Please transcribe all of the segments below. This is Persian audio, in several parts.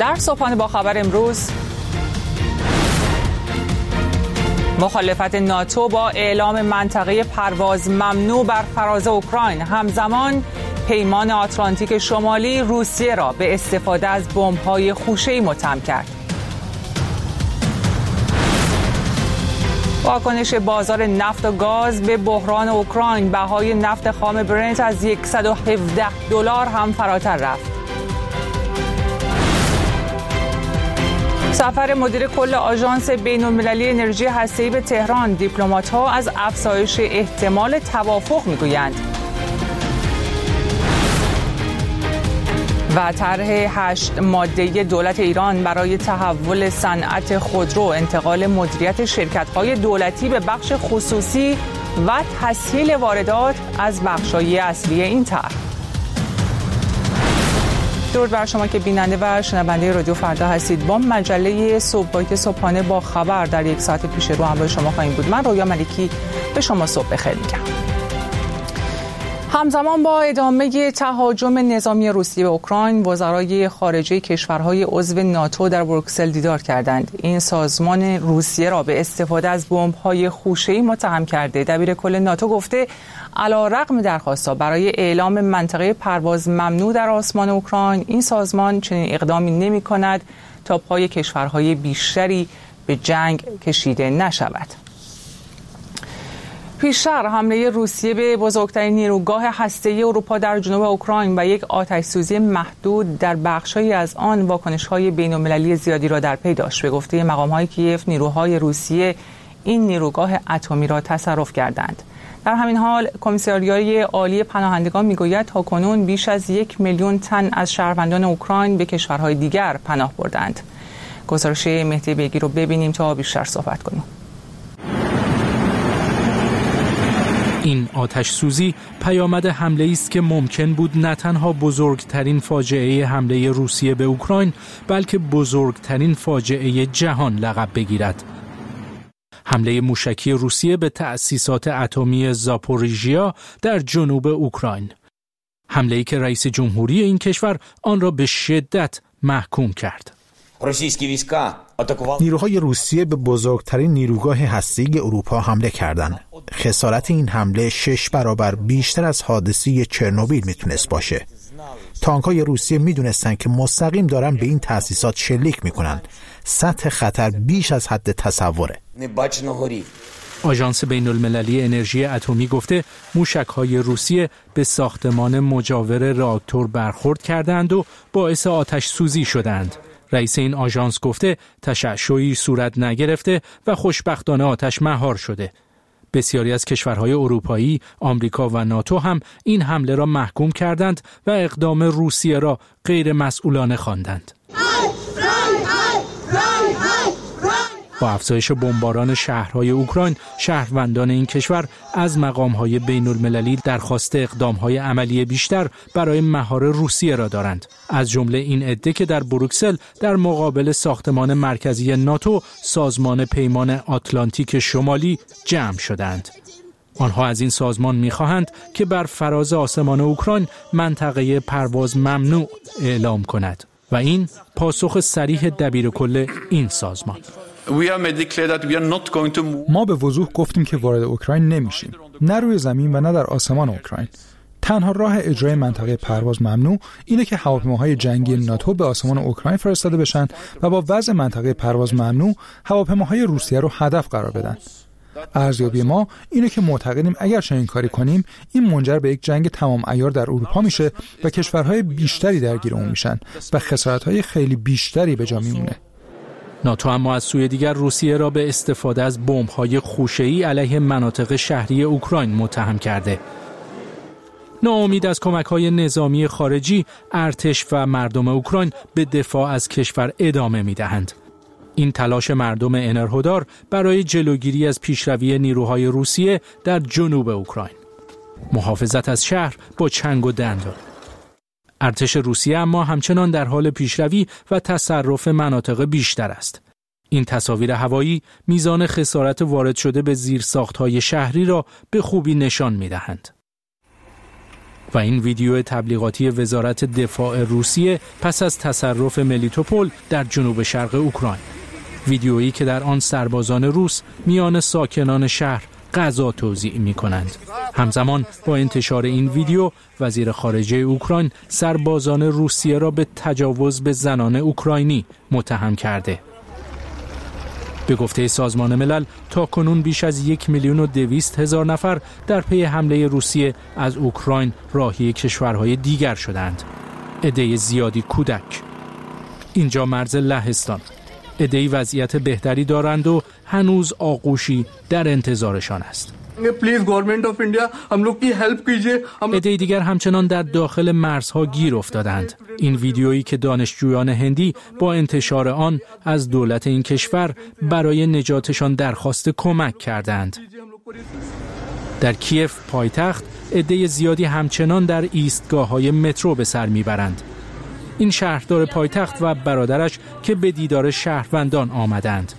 در صبحانه با خبر امروز، مخالفت ناتو با اعلام منطقه پرواز ممنوع بر فراز اوکراین. همزمان پیمان آتلانتیک شمالی روسیه را به استفاده از بمب‌های خوشه‌ای متهم کرد. واکنش بازار نفت و گاز به بحران اوکراین، بهای نفت خام برنت از $117 هم فراتر رفت. سفر مدیر کل آژانس بین‌المللی انرژی هسته‌ای به تهران، دیپلمات‌ها از افزایش احتمال توافق می‌گویند. و طرح 8 ماده‌ای دولت ایران برای تحول صنعت خودرو، انتقال مدیریت شرکت‌های دولتی به بخش خصوصی و تسهیل واردات از بخش‌های اصلی این طرح. درود بر شما که بیننده و شنونده رادیو فردا هستید. با مجله صبحانه با خبر در یک ساعت پیش رو همراه شما خواهیم بود. من رویا ملکی به شما صبح بخیر میگم. همزمان با ادامه تهاجم نظامی روسیه به اوکراین، وزرای خارجه کشورهای عضو ناتو در بروکسل دیدار کردند. این سازمان روسیه را به استفاده از بمب‌های خوشه‌ای متهم کرده. دبیر کل ناتو گفته علی‌رغم درخواست‌ها برای اعلام منطقه پرواز ممنوع در آسمان اوکراین، این سازمان چنین اقدامی نمی‌کند تا پای کشورهای بیشتری به جنگ کشیده نشود. پیشتر حمله روسیه به بزرگترین نیروگاه هسته‌ای اروپا در جنوب اوکراین و یک آتش‌سوزی محدود در بخش‌هایی از آن واکنش‌های بین‌المللی زیادی را در پی داشت. به گفته مقام‌های کیف، نیروهای روسیه این نیروگاه اتمی را تصرف کردند. در همین حال کمیساریای عالی پناهندگان می‌گوید تاکنون بیش از 1 میلیون تن از شهروندان اوکراین به کشورهای دیگر پناه بردند. گزارش مهدی بیگی رو ببینیم تا بیشتر صحبت کنیم. این آتش سوزی پیامد حمله است که ممکن بود نه تنها بزرگترین فاجعه حمله روسیه به اوکراین، بلکه بزرگترین فاجعه جهان لقب بگیرد. حمله موشکی روسیه به تأسیسات اتمی زاپوریژیا در جنوب اوکراین. حمله‌ای که رئیس جمهوری این کشور آن را به شدت محکوم کرد. نیروهای روسیه به بزرگترین نیروگاه هسته‌ای اروپا حمله کردند. خسارت این حمله 6 برابر بیشتر از حادثه چرنوبیل میتونست باشه. تانک‌های روسیه میدونستن که مستقیم دارن به این تأسیسات شلیک میکنن. سطح خطر بیش از حد تصوره. آژانس بین‌المللی انرژی اتمی گفته موشک‌های روسیه به ساختمان مجاور راکتور برخورد کردند و باعث آتش سوزی شدند. رئیس این آژانس گفته تشعشعی صورت نگرفته و خوشبختانه آتش مهار شده. بسیاری از کشورهای اروپایی، آمریکا و ناتو هم این حمله را محکوم کردند و اقدام روسیه را غیر مسئولانه خواندند. با افزایش بمباران شهرهای اوکراین، شهروندان این کشور از مقام‌های بین‌المللی درخواست اقدام‌های عملی بیشتر برای مهار روسیه را دارند. از جمله این عده که در بروکسل در مقابل ساختمان مرکزی ناتو، سازمان پیمان آتلانتیک شمالی جمع شدند. آنها از این سازمان می‌خواهند که بر فراز آسمان اوکراین منطقه پرواز ممنوع اعلام کند و این پاسخ صریح دبیرکل این سازمان. ما به وضوح گفتیم که وارد اوکراین نمیشیم، نه روی زمین و نه در آسمان اوکراین. تنها راه اجرای منطقه پرواز ممنوع اینه که هواپیماهای جنگی ناتو به آسمان اوکراین فرستاده بشن و با وضع منطقه پرواز ممنوع هواپیماهای روسیه رو هدف قرار بدن. ارزیابی ما اینه که معتقدیم اگر چنین کاری کنیم این منجر به یک جنگ تمام عیار در اروپا میشه و کشورهای بیشتری درگیر اون میشن و خسارت‌های خیلی بیشتری به جا میمونه. ناتو اما از سوی دیگر روسیه را به استفاده از بمب‌های خوشه‌ای علیه مناطق شهری اوکراین متهم کرده. ناامید از کمک‌های نظامی خارجی، ارتش و مردم اوکراین به دفاع از کشور ادامه می‌دهند. این تلاش مردم انرهودار برای جلوگیری از پیشروی نیروهای روسیه در جنوب اوکراین. محافظت از شهر با چنگ و دندان. ارتش روسیه اما همچنان در حال پیشروی و تصرف مناطق بیشتر است. این تصاویر هوایی میزان خسارت وارد شده به زیرساخت‌های شهری را به خوبی نشان می‌دهند. و این ویدیو تبلیغاتی وزارت دفاع روسیه پس از تصرف ملیتوپول در جنوب شرق اوکراین. ویدیویی که در آن سربازان روس میان ساکنان شهر غذا توزیع می‌کنند. همزمان با انتشار این ویدیو، وزیر خارجه اوکراین سربازان روسیه را به تجاوز به زنان اوکراینی متهم کرده. به گفته سازمان ملل تاکنون بیش از 1,200,000 نفر در پی حمله روسیه از اوکراین راهی کشورهای دیگر شدند. عده زیادی کودک. اینجا مرز لهستان. عده‌ای وضعیت بهتری دارند و هنوز آغوشی در انتظارشان است. عده‌ای دیگر همچنان در داخل مرزها گیر افتادند. این ویدیویی که دانشجویان هندی با انتشار آن از دولت این کشور برای نجاتشان درخواست کمک کردند. در کیف پایتخت عده زیادی همچنان در ایستگاه‌های مترو به سر میبرند. این شهردار پایتخت و برادرش که به دیدار شهروندان آمدند.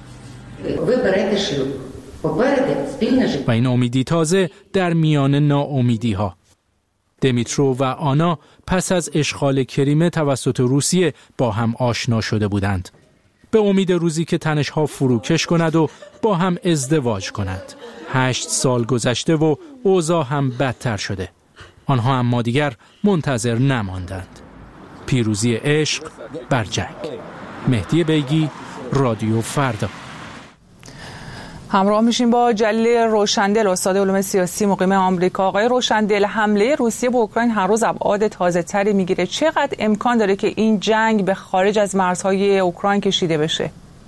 و این امیدی تازه در میان ناامیدی ها. دمیترو و آنا پس از اشغال کریمه توسط روسیه با هم آشنا شده بودند. به امید روزی که تنش‌ها فروکش کند و با هم ازدواج کنند. 8 سال گذشته و اوضاع هم بدتر شده. آنها اما دیگر منتظر نماندند. پیروزی عشق بر جنگ. مهدی بیگی، رادیو فردا. همراه میشیم با جلیل روشندل، استاد علوم سیاسی مقیم آمریکا. آقای روشندل، حمله روسیه به اوکراین هر روز ابعاد تازه‌تری میگیره. چقدر امکان داره که این جنگ به خارج از مرزهای اوکراین کشیده بشه؟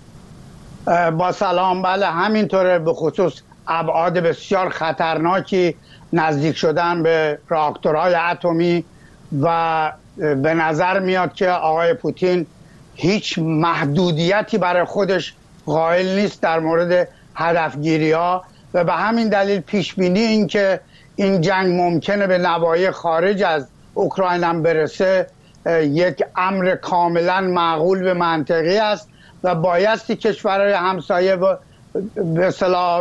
با سلام. بله همینطوره، به خصوص ابعاد بسیار خطرناکی، نزدیک شدن به راکتورهای اتمی و به نظر میاد که آقای پوتین هیچ محدودیتی برای خودش قائل نیست در مورد هدفگیری ها و به همین دلیل پیش بینی این که این جنگ ممکنه به نواحی خارج از اوکراین هم برسه یک امر کاملا معقول و منطقی است و بایستی کشورهای همسایه و به اصطلاح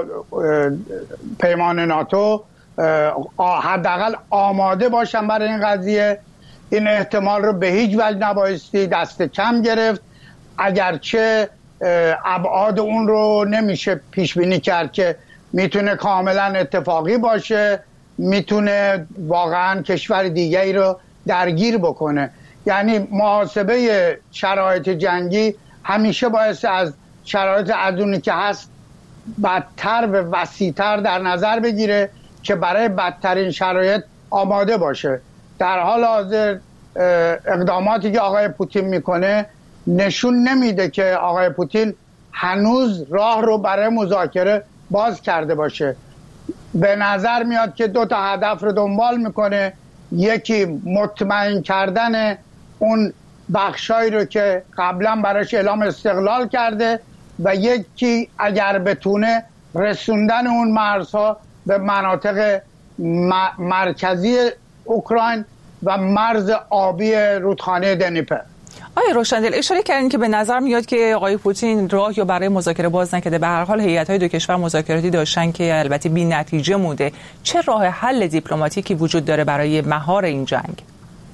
پیمان ناتو حداقل آماده باشن برای این قضیه. این احتمال رو به هیچ وجه نبایستی دست کم گرفت، اگرچه ابعاد اون رو نمیشه پیش بینی کرد که میتونه کاملا اتفاقی باشه، میتونه واقعا کشور دیگری رو درگیر بکنه. یعنی محاسبه شرایط جنگی همیشه باعث از شرایط ادونی که هست بدتر و وسیع‌تر در نظر بگیره که برای بدترین شرایط آماده باشه. در حال حاضر اقداماتی که آقای پوتین میکنه نشون نمیده که آقای پوتین هنوز راه رو برای مذاکره باز کرده باشه. به نظر میاد که 2 تا هدف رو دنبال میکنه. یکی مطمئن کردن اون بخشایی رو که قبلا براش اعلام استقلال کرده و یکی اگر بتونه رسوندن اون مرزها به مناطق مرکزی اوکراین و مرز آبی رودخانه دنیپر. آقای روشندل، اشاره کردین که به نظر میاد که آقای پوتین راه یا برای مذاکره باز نکرده. به هر حال هیئت‌های دو کشور مذاکراتی داشتن که البته بی نتیجه مونده. چه راه حل دیپلماتیکی وجود داره برای مهار این جنگ؟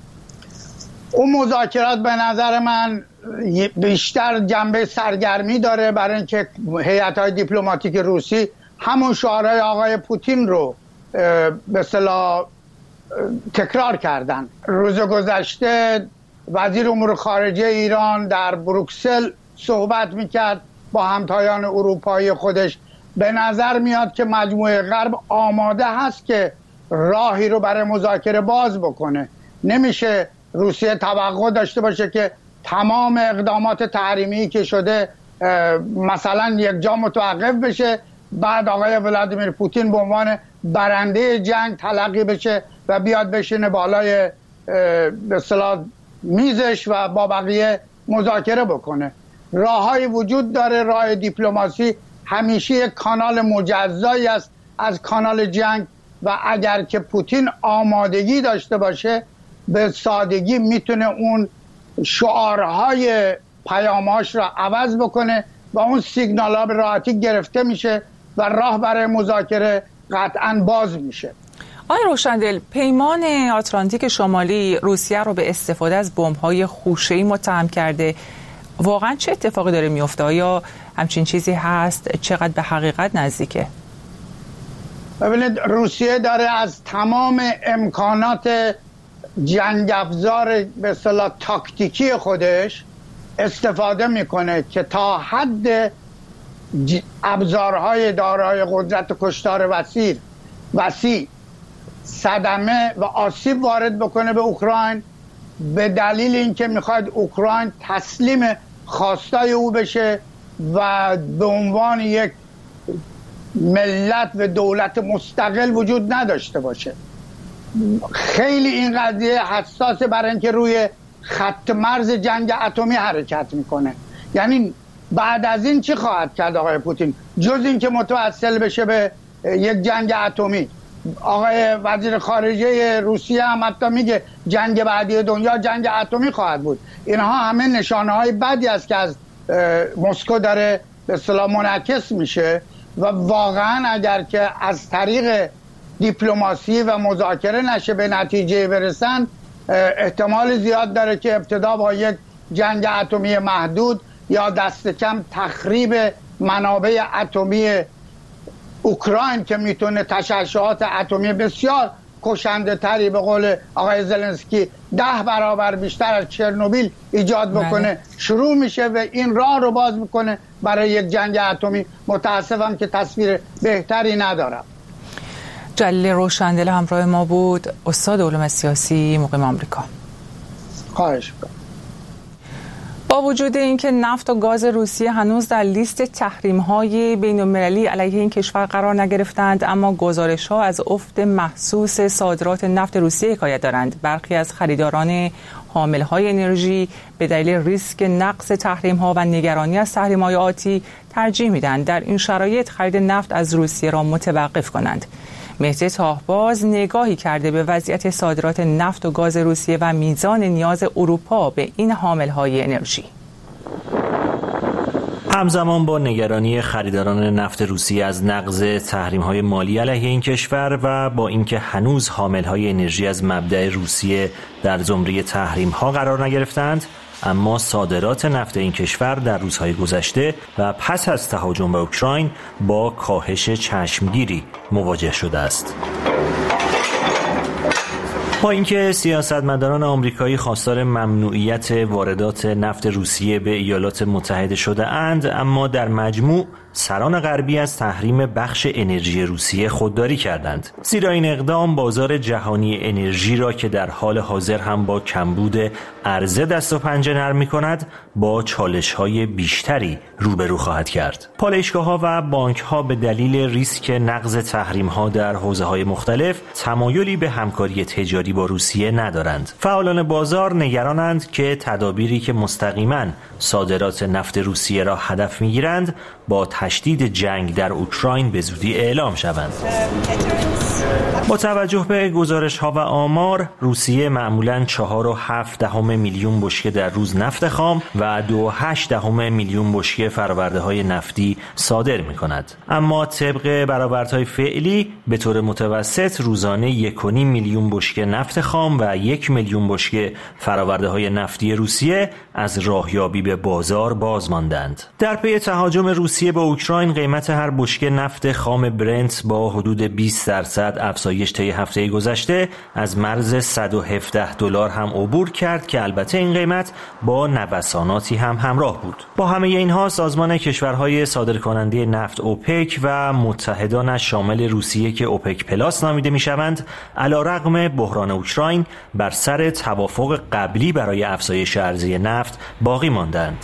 اون مذاکرات به نظر من بیشتر جنبه سرگرمی داره، برای اینکه هیئت‌های دیپلماتیک روسی همون شعارهای آقای پوتین رو به اصطلاح تکرار کردن. روز گذشته وزیر امور خارجه ایران در بروکسل صحبت میکرد با همتایان اروپایی خودش. به نظر میاد که مجموعه غرب آماده هست که راهی رو برای مذاکره باز بکنه. نمیشه روسیه توقع داشته باشه که تمام اقدامات تحریمی که شده مثلا یک جا متوقف بشه، بعد آقای ولادیمیر پوتین به عنوان برنده جنگ تلقی بشه و بیاد بشینه بالای به اصطلاح میزش و با بقیه مذاکره بکنه. راههای وجود داره. راه دیپلماسی همیشه یک کانال مجزایی است از کانال جنگ و اگر که پوتین آمادگی داشته باشه به سادگی میتونه اون شعارهای پیاماش را عوض بکنه و اون سیگنال ها به راحتی گرفته میشه و راه برای مذاکره قطعا باز میشه. آقای روشندل، پیمان آتلانتیک شمالی روسیه رو به استفاده از بمب‌های خوشه‌ای متهم کرده. واقعا چه اتفاقی داره میفته؟ آیا همچین چیزی هست؟ چقدر به حقیقت نزدیکه؟ ببینید، روسیه داره از تمام امکانات جنگ افزار به اصطلاح تاکتیکی خودش استفاده میکنه که تا حد ابزارهای دارای قدرت کشتار وسیع صدمه و آسیب وارد بکنه به اوکراین، به دلیل اینکه میخواد اوکراین تسلیم خواستای او بشه و به عنوان یک ملت و دولت مستقل وجود نداشته باشه. خیلی این قضیه حساسه برای اینکه روی خط مرز جنگ اتمی حرکت میکنه. یعنی بعد از این چی خواهد کرد آقای پوتین جز اینکه متوسل بشه به یک جنگ اتمی؟ آقای وزیر خارجه روسیه هم حتی میگه جنگ بعدی دنیا جنگ اتمی خواهد بود. اینها همه نشانه های بدی است که از مسکو داره به اصطلاح منعکس میشه و واقعا اگر که از طریق دیپلماسی و مذاکره نشه به نتیجه برسن، احتمال زیاد داره که ابتدا با یک جنگ اتمی محدود یا دست کم تخریب منابع اتمی اوکراین که میتونه تشعشعات اتمی بسیار کشنده تری به قول آقای زلنسکی 10 برابر بیشتر از چرنوبیل ایجاد بکنه شروع میشه و این راه رو باز میکنه برای یک جنگ اتمی. متاسفم که تصویر بهتری ندارم. جلیل روشندل همراه ما بود، استاد علوم سیاسی، مقیم آمریکا. خواهش می‌کنم. با وجود اینکه نفت و گاز روسیه هنوز در لیست تحریم‌های بین‌المللی علیه این کشور قرار نگرفتند، اما گزارش‌ها از افت محسوس صادرات نفت روسیه حکایت دارند. برخی از خریداران حامل‌های انرژی به دلیل ریسک نقض تحریم‌ها و نگرانی از تحریم‌های آتی ترجیح می‌دهند در این شرایط خرید نفت از روسیه را متوقف کنند. مهدی تاهباز نگاهی کرده به وضعیت صادرات نفت و گاز روسیه و میزان نیاز اروپا به این حامل‌های انرژی. همزمان با نگرانی خریداران نفت روسیه از نقض تحریم‌های مالی علیه این کشور و با اینکه هنوز حامل‌های انرژی از مبدأ روسیه در زمره تحریم‌ها قرار نگرفتند، اما صادرات نفت این کشور در روزهای گذشته و پس از تهاجم به اوکراین با کاهش چشمگیری مواجه شده است. با اینکه سیاستمداران آمریکایی خواستار ممنوعیت واردات نفت روسیه به ایالات متحده شده اند، اما در مجموع سران غربی از تحریم بخش انرژی روسیه خودداری کردند، زیرا این اقدام بازار جهانی انرژی را که در حال حاضر هم با کمبود عرضه دست و پنجه نرم می‌کند با چالش‌های بیشتری روبرو خواهد کرد. پالایشگاه‌ها و بانک‌ها به دلیل ریسک نقض تحریم‌ها در حوزه‌های مختلف تمایلی به همکاری تجاری با روسیه ندارند. فعالان بازار نگرانند که تدابیری که مستقیماً صادرات نفت روسیه را هدف می‌گیرند با تشدید جنگ در اوکراین به زودی اعلام شوند. با توجه به گزارش‌ها و آمار، روسیه معمولاً 4.7 میلیون بشکه در روز نفت خام و 2.8 میلیون بشکه فرآورده‌های نفتی صادر می‌کند. اما طبق برآوردهای فعلی به طور متوسط روزانه 1.5 میلیون بشکه نفت خام و 1 میلیون بشکه فرآورده‌های نفتی روسیه از راهیابی به بازار باز ماندند. در پی تهاجم روسیه به اوکراین قیمت هر بشکه نفت خام برنت با حدود 20% افزایش طی هفته گذشته از مرز $117 هم عبور کرد که البته این قیمت با نوساناتی هم همراه بود. با همه اینها سازمان کشورهای صادرکننده نفت اوپک و متحدانش شامل روسیه که اوپک پلاس نامیده میشوند، علیرغم بحران اوکراین بر سر توافق قبلی برای افزایش عرضه نفت باقی ماندند.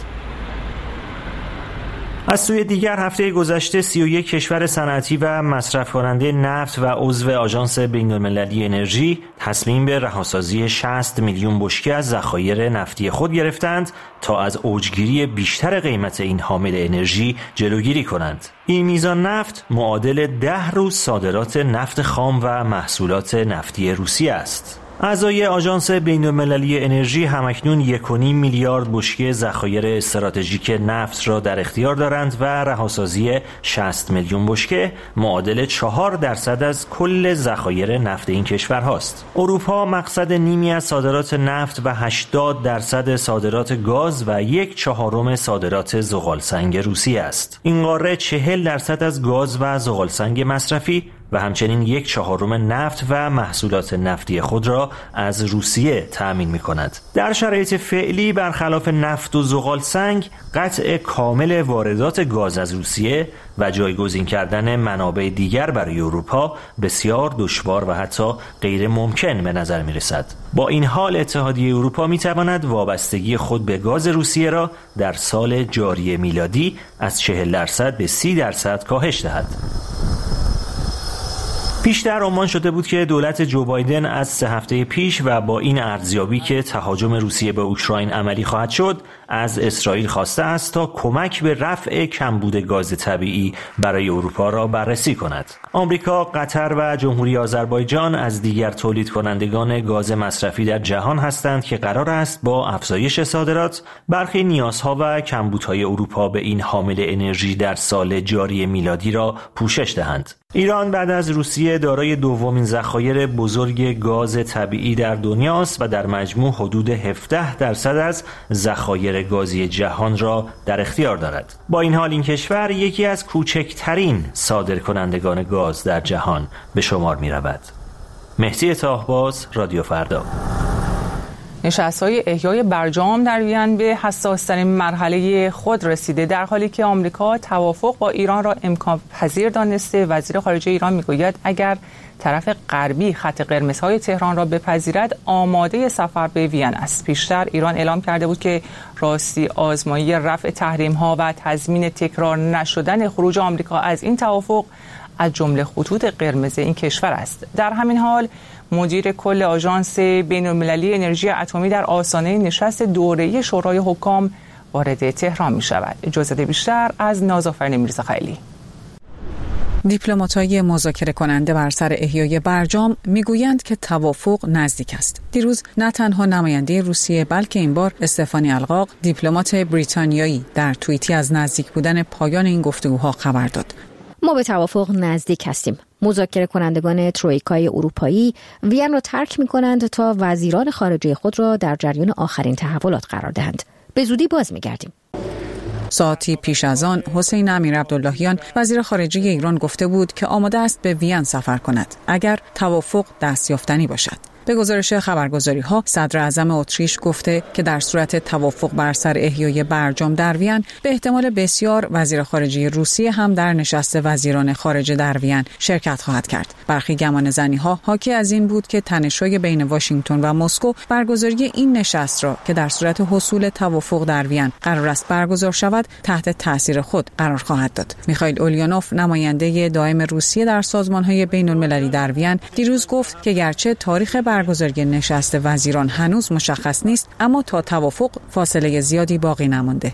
از سوی دیگر هفته گذشته 31 کشور صنعتی و مصرف کننده نفت و عضو آژانس بین‌المللی انرژی تصمیم به رهاسازی 60 میلیون بشکه از ذخایر نفتی خود گرفتند تا از اوجگیری بیشتر قیمت این حامل انرژی جلوگیری کنند. این میزان نفت معادل 10 روز صادرات نفت خام و محصولات نفتی روسیه است. اعضای آژانس بین‌المللی انرژی همکنون 1.5 میلیارد بشکه ذخایر استراتژیک نفت را در اختیار دارند و رهاسازی 60 میلیون بشکه معادل 4% از کل ذخایر نفت این کشورهاست. اروپا مقصد نیمی از صادرات نفت و 80% صادرات گاز و 1/4 صادرات زغالسنگ روسیه است. این قاره 40% از گاز و زغالسنگ مصرفی و همچنین 1/4 نفت و محصولات نفتی خود را از روسیه تأمین می‌کند. در شرایط فعلی برخلاف نفت و زغالسنگ، قطع کامل واردات گاز از روسیه و جایگزین کردن منابع دیگر برای اروپا بسیار دشوار و حتی غیر ممکن به نظر می‌رسد. با این حال اتحادیه اروپا می‌تواند وابستگی خود به گاز روسیه را در سال جاری میلادی از 40% به 30% کاهش دهد. پیشتر عنوان شده بود که دولت جو بایدن از 3 هفته پیش و با این ارزیابی که تهاجم روسیه به اوکراین عملی خواهد شد، از اسرائیل خواسته است تا کمک به رفع کمبود گاز طبیعی برای اروپا را بررسی کند. آمریکا، قطر و جمهوری آذربایجان از دیگر تولید کنندگان گاز مصرفی در جهان هستند که قرار است با افزایش صادرات برخی نیازها و کمبودهای اروپا به این حامل انرژی در سال جاری میلادی را پوشش دهند. ایران بعد از روسیه دارای دومین ذخایر بزرگ گاز طبیعی در دنیاست و در مجموع حدود 17% از ذخایر گازی جهان را در اختیار دارد. با این حال این کشور یکی از کوچکترین صادرکنندگان گاز در جهان به شمار می رود. مهدی طاهباز، رادیو فردا. نشست‌های احیای برجام در وین به حساس‌ترین مرحله خود رسیده، در حالی که آمریکا توافق با ایران را امکان پذیر دانسته. وزیر خارجه ایران میگوید اگر طرف غربی خط قرمزهای تهران را بپذیرد آماده سفر به وین است. پیشتر ایران اعلام کرده بود که راستی آزمایی رفع تحریم‌ها و تضمین تکرار نشدن خروج آمریکا از این توافق از جمله خطوط قرمز این کشور است. در همین حال مدیر کل آژانس بین‌المللی انرژی اتمی در آستانه نشست دوره‌ای شورای حکام وارد تهران می شود. اجازه بیشتر از نازآفرین میرزاخیلی. دیپلمات‌های مذاکره کننده بر سر احیای برجام میگویند که توافق نزدیک است. دیروز نه تنها نماینده روسیه بلکه این بار استفانی القاق، دیپلمات بریتانیایی، در توییتی از نزدیک بودن پایان این گفتگوها خبر داد. ما به توافق نزدیک هستیم. مذاکره کنندگان ترویکای اروپایی وین را ترک می‌کنند تا وزیران خارجه خود را در جریان آخرین تحولات قرار دهند. به زودی باز می‌گردیم. ساعتی پیش از آن حسین امیر عبداللهیان وزیر خارجه ایران گفته بود که آماده است به وین سفر کند اگر توافق دستیافتنی باشد. به گزارش خبرگزاری‌ها صدر اعظم اتریش گفته که در صورت توافق بر سر احیای برجام در وین به احتمال بسیار وزیر خارجه روسیه هم در نشست وزیران خارجه در وین شرکت خواهد کرد. برخی گمانه‌زنی‌ها حاکی از این بود که تنش‌های بین واشنگتن و مسکو برگزاری این نشست را که در صورت حصول توافق در وین قرار است برگزار شود تحت تاثیر خود قرار خواهد داد. میخائیل اولیانوف نماینده دائم روسیه در سازمان‌های بین‌المللی در وین دیروز گفت که گرچه تاریخ برگزاری نشست وزیران هنوز مشخص نیست، اما تا توافق فاصله زیادی باقی نمانده.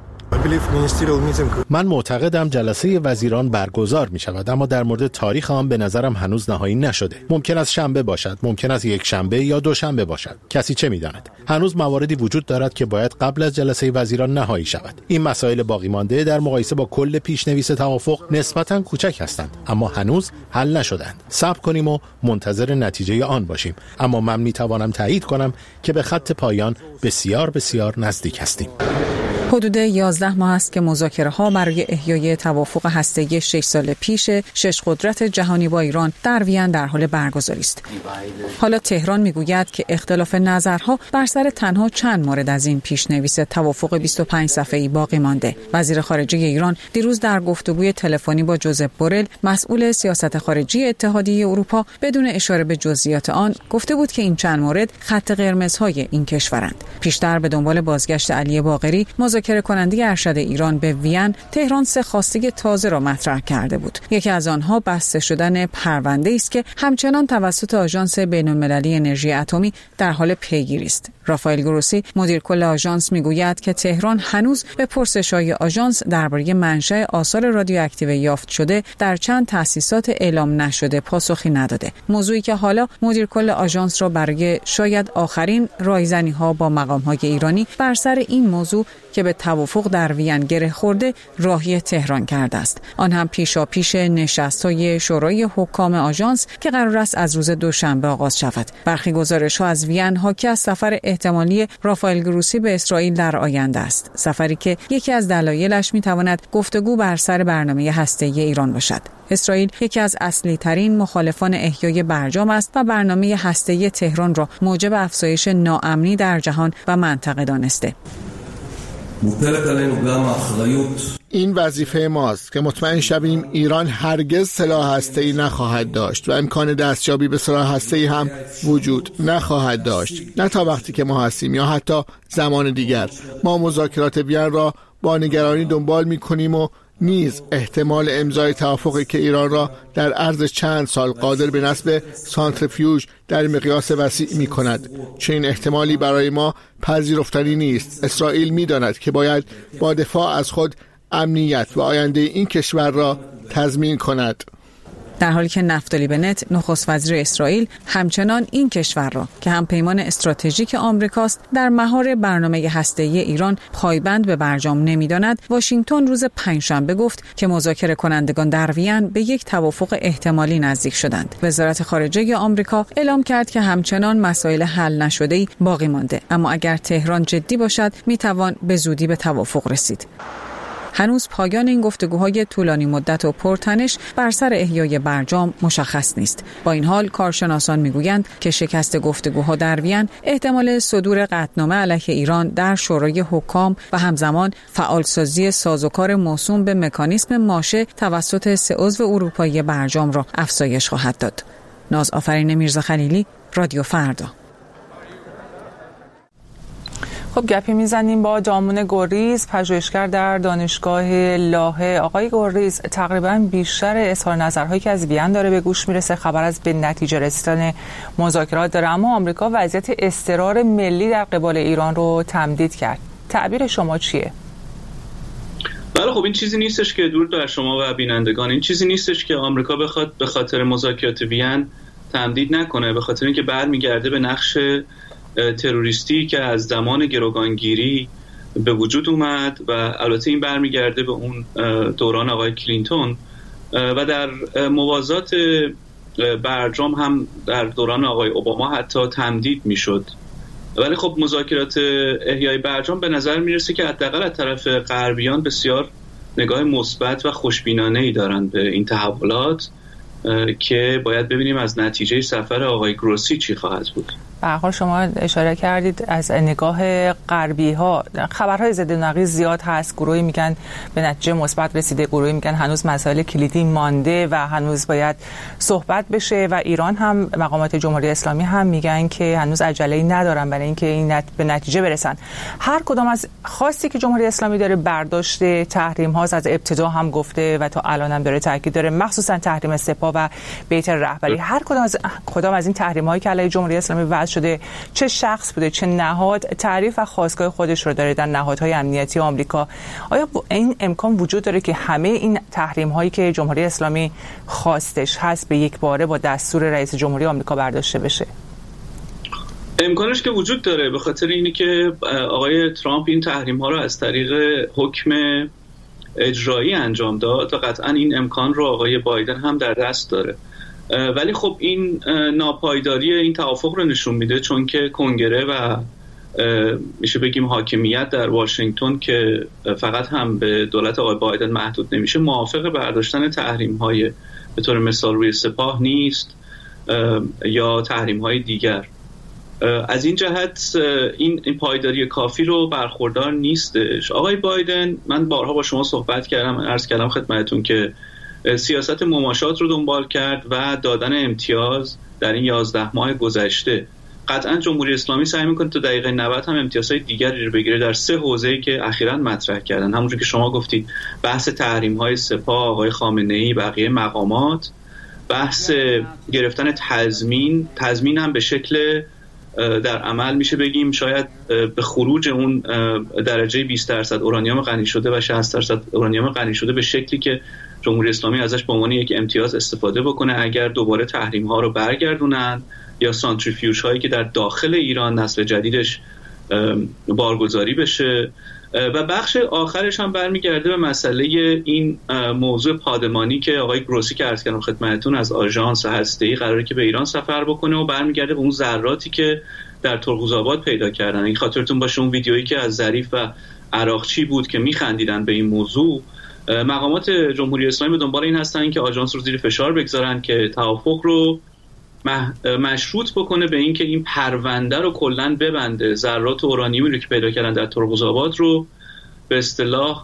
من معتقدم جلسه وزیران برگزار می شود، اما در مورد تاریخ آن به نظرم هنوز نهایی نشده. ممکن است شنبه باشد، ممکن است یک شنبه یا دوشنبه باشد. کسی چه می داند؟ هنوز مواردی وجود دارد که باید قبل از جلسه وزیران نهایی شود. این مسائل باقی مانده در مقایسه با کل پیشنویس توافق نسبتاً کوچک هستند، اما هنوز حل نشدند. صبر کنیم و منتظر نتیجه آن باشیم. اما من می توانم تایید کنم که به خط پایان بسیار بسیار نزدیک هستیم. حدود 11 ماه است که مذاکره‌ها برای احیای توافق هسته‌ای 6 سال پیش 6 قدرت جهانی با ایران در وین در حال برگزاری است. حالا تهران میگوید که اختلاف نظرها بر سر تنها چند مورد از این پیشنویس توافق 25 صفحه‌ای باقی مانده. وزیر خارجه ایران دیروز در گفتگوی تلفنی با جوزپ بورل، مسئول سیاست خارجی اتحادیه اروپا، بدون اشاره به جزئیات آن گفته بود که این چند مورد خط قرمزهای این کشورند. پیشتر به دنبال بازگشت علی باقری، مذاکره کننده ارشد ایران به وین، تهران 3 خواسته تازه را مطرح کرده بود. یکی از آنها بسته شدن پرونده است که همچنان توسط آژانس بین‌المللی انرژی اتمی در حال پیگیری است. رافائل گروسی، مدیر کل آژانس، میگوید که تهران هنوز به پرسش‌های آژانس درباره منشأ آثار رادیواکتیو یافت شده در چند تأسیسات اعلام نشده پاسخی نداده. موضوعی که حالا مدیر کل آژانس را برای شاید آخرین رایزنی‌ها با مقام‌های ایرانی بر سر این موضوع که به توافق در وین گره خورده راهی تهران کرده است. آن هم پیشاپیش نشست‌های شورای حکام آژانس که قرار است از روز دوشنبه آغاز شود. برخی گزارش‌ها از وین حاکی از سفر احتمالی رافائل گروسی به اسرائیل در آینده است. سفری که یکی از دلایلش می‌تواند گفتگو بر سر برنامه هسته‌ای ایران باشد. اسرائیل یکی از اصلی ترین مخالفان احیای برجام است و برنامه هسته‌ای تهران را موجب افزایش ناامنی در جهان و منطقه دانسته. این وظیفه ماست که مطمئن شویم ایران هرگز سلاح هسته‌ای نخواهد داشت و امکان دستیابی به سلاح هسته‌ای هم وجود نخواهد داشت، نه تا وقتی که ما هستیم یا حتی زمان دیگر. ما مذاکرات وین را با نگرانی دنبال می‌کنیم و نیز احتمال امضای توافقی که ایران را در عرض چند سال قادر به نصب سانتریفیوژ در مقیاس وسیع می کند. چنین احتمالی برای ما پذیرفتنی نیست. اسرائیل می داند که باید با دفاع از خود امنیت و آینده این کشور را تضمین کند. در حالی که نفتالی بنت، نخست وزیر اسرائیل، همچنان این کشور را که هم پیمان استراتژیک آمریکاست در مهار برنامه هسته‌ای ایران پایبند به برجام نمی‌داند، واشنگتن روز پنجشنبه گفت که مذاکره کنندگان در وین به یک توافق احتمالی نزدیک شدند. وزارت خارجه آمریکا اعلام کرد که همچنان مسائل حل نشده‌ای باقی مانده، اما اگر تهران جدی باشد می‌توان به زودی به توافق رسید. هنوز پایان این گفتگوهای طولانی مدت و پرتنش بر سر احیای برجام مشخص نیست. با این حال کارشناسان میگویند که شکست گفتگوها در وین احتمال صدور قطعنامه علیه ایران در شورای حکام و همزمان فعالسازی سازوکار موسوم به مکانیسم ماشه توسط 3 عضو اروپایی برجام را افزایش خواهد داد. ناز آفرین میرزا خلیلی، رادیو فردا. خب گپی میزنیم با دامون گریز، پژوهشگر در دانشگاه لاهه. آقای گریز، تقریبا بیشتر اظهار نظرهایی که از وین داره به گوش میرسه خبر از به نتیجه رسیدن مذاکرات داره، اما آمریکا وضعیت اضطرار ملی در قبال ایران رو تمدید کرد. تعبیر شما چیه؟ بله، خب این چیزی نیستش که دور بر شما و بینندگان، این چیزی نیستش که آمریکا بخواد به خاطر مذاکرات وین تمدید نکنه، به خاطر اینکه برمیگرده به نقش تروریستی که از زمان گروگانگیری به وجود اومد و البته این برمیگرده به اون دوران آقای کلینتون و در موازات برجام هم در دوران آقای اوباما حتی تمدید میشد. ولی خب مذاکرات احیای برجام به نظر میرسه که حداقل از طرف غربیان بسیار نگاه مثبت و خوشبینانه‌ای دارن به این تحولات که باید ببینیم از نتیجه سفر آقای گروسی چی خواهد بود. به هر حال شما اشاره کردید از نگاه غربی ها خبرهای ضد و نقیض زیاد هست. گروهی میگن به نتیجه مثبت رسیده، گروهی میگن هنوز مسائل کلیدی مانده و هنوز باید صحبت بشه و ایران هم مقامات جمهوری اسلامی هم میگن که هنوز عجله‌ای ندارن برای اینکه این به نتیجه برسن. هر کدام از خاصی که جمهوری اسلامی داره برداشت تحریم ها از ابتدا هم گفته و تا الان هم داره تاکید داره، مخصوصا تحریم سپاه و بیت رهبری. هر کدام از این تحریم هایی که علیه جمهوری اسلامی شده، چه شخص بوده چه نهاد، تعریف و خواستگاه خودش رو داره در نهادهای امنیتی آمریکا. آیا این امکان وجود داره که همه این تحریم هایی که جمهوری اسلامی خواستش هست به یک باره با دستور رئیس جمهوری آمریکا برداشته بشه؟ امکانش که وجود داره، به خاطر اینی که آقای ترامپ این تحریم ها رو از طریق حکم اجرایی انجام داد و قطعا این امکان رو آقای بایدن هم در دست داره. ولی خب این ناپایداری این توافق رو نشون میده، چون که کنگره و میشه بگیم حاکمیت در واشنگتن که فقط هم به دولت آقای بایدن محدود نمیشه، موافق برداشتن تحریم های به طور مثال روی سپاه نیست یا تحریم های دیگر. از این جهت این پایداری کافی رو برخوردار نیستش. آقای بایدن، من بارها با شما صحبت کردم، عرض کردم خدمتتون که سیاست مماشات رو دنبال کرد و دادن امتیاز در این 11 ماه گذشته قطعا جمهوری اسلامی سعی میکنه تا دقیقه 90 هم امتیازهای دیگری رو بگیره در 3 حوزه‌ای که اخیراً مطرح کردن. همونجوری که شما گفتید بحث تحریم‌های سپاه، آقای خامنه‌ای، بقیه مقامات، بحث گرفتن تضمین هم به شکل در عمل میشه بگیم شاید به خروج اون درجه 20% اورانیوم غنی شده و 60% اورانیوم غنی شده به شکلی که جمهوری اسلامی ازش به عنوان یک امتیاز استفاده بکنه اگر دوباره تحریم ها رو برگردونن یا سانتریفیوژ هایی که در داخل ایران نسل جدیدش بارگذاری بشه. و بخش آخرش هم برمیگرده به مسئله این موضوع پادمانی که آقای گروسی که عرض کردم خدمتتون از آژانس هسته‌ای قراره که به ایران سفر بکنه و برمیگرده به اون ذراتی که در ترقوزآباد پیدا کردن. این خاطرتون باشه اون ویدیویی که از ظریف و عراقچی بود که میخندیدن به این موضوع. مقامات جمهوری اسلامی به دنبال این هستن که آژانس رو زیر فشار بگذارن که توافق رو مشروط بکنه به این که این پرونده رو کلاً ببنده، ذرات اورانیومی رو که پیدا کردن در ترقوزآباد رو به اصطلاح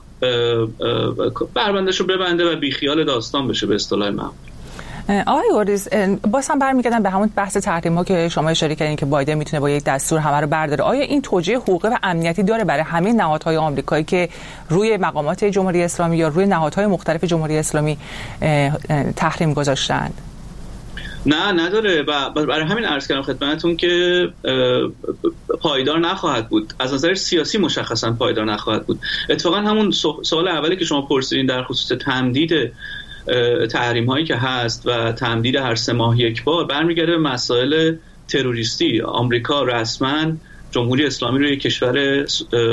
پروندهش رو ببنده و بیخیال داستان بشه به اصطلاح معمول. آقای گوریز باز هم برمیگردن به همون بحث تحریم‌ها که شما اشاره کردین که بایدن میتونه با یک دستور همه رو برداره. آیا این توجیه حقوقی و امنیتی داره برای همه نهادهای آمریکایی که روی مقامات جمهوری اسلامی یا روی نهادهای مختلف جمهوری اسلامی تحریم گذاشتند؟ نه نداره و برای همین عرض کردم خدمتتون که پایدار نخواهد بود. از نظر سیاسی مشخصا پایدار نخواهد بود. اتفاقا همون سوال اولی که شما پرسیدین در خصوص تمدید تحریم هایی که هست و تمدید هر 3 ماه یک بار برمیگرده به مسائل تروریستی. آمریکا رسما جمهوری اسلامی رو یک کشور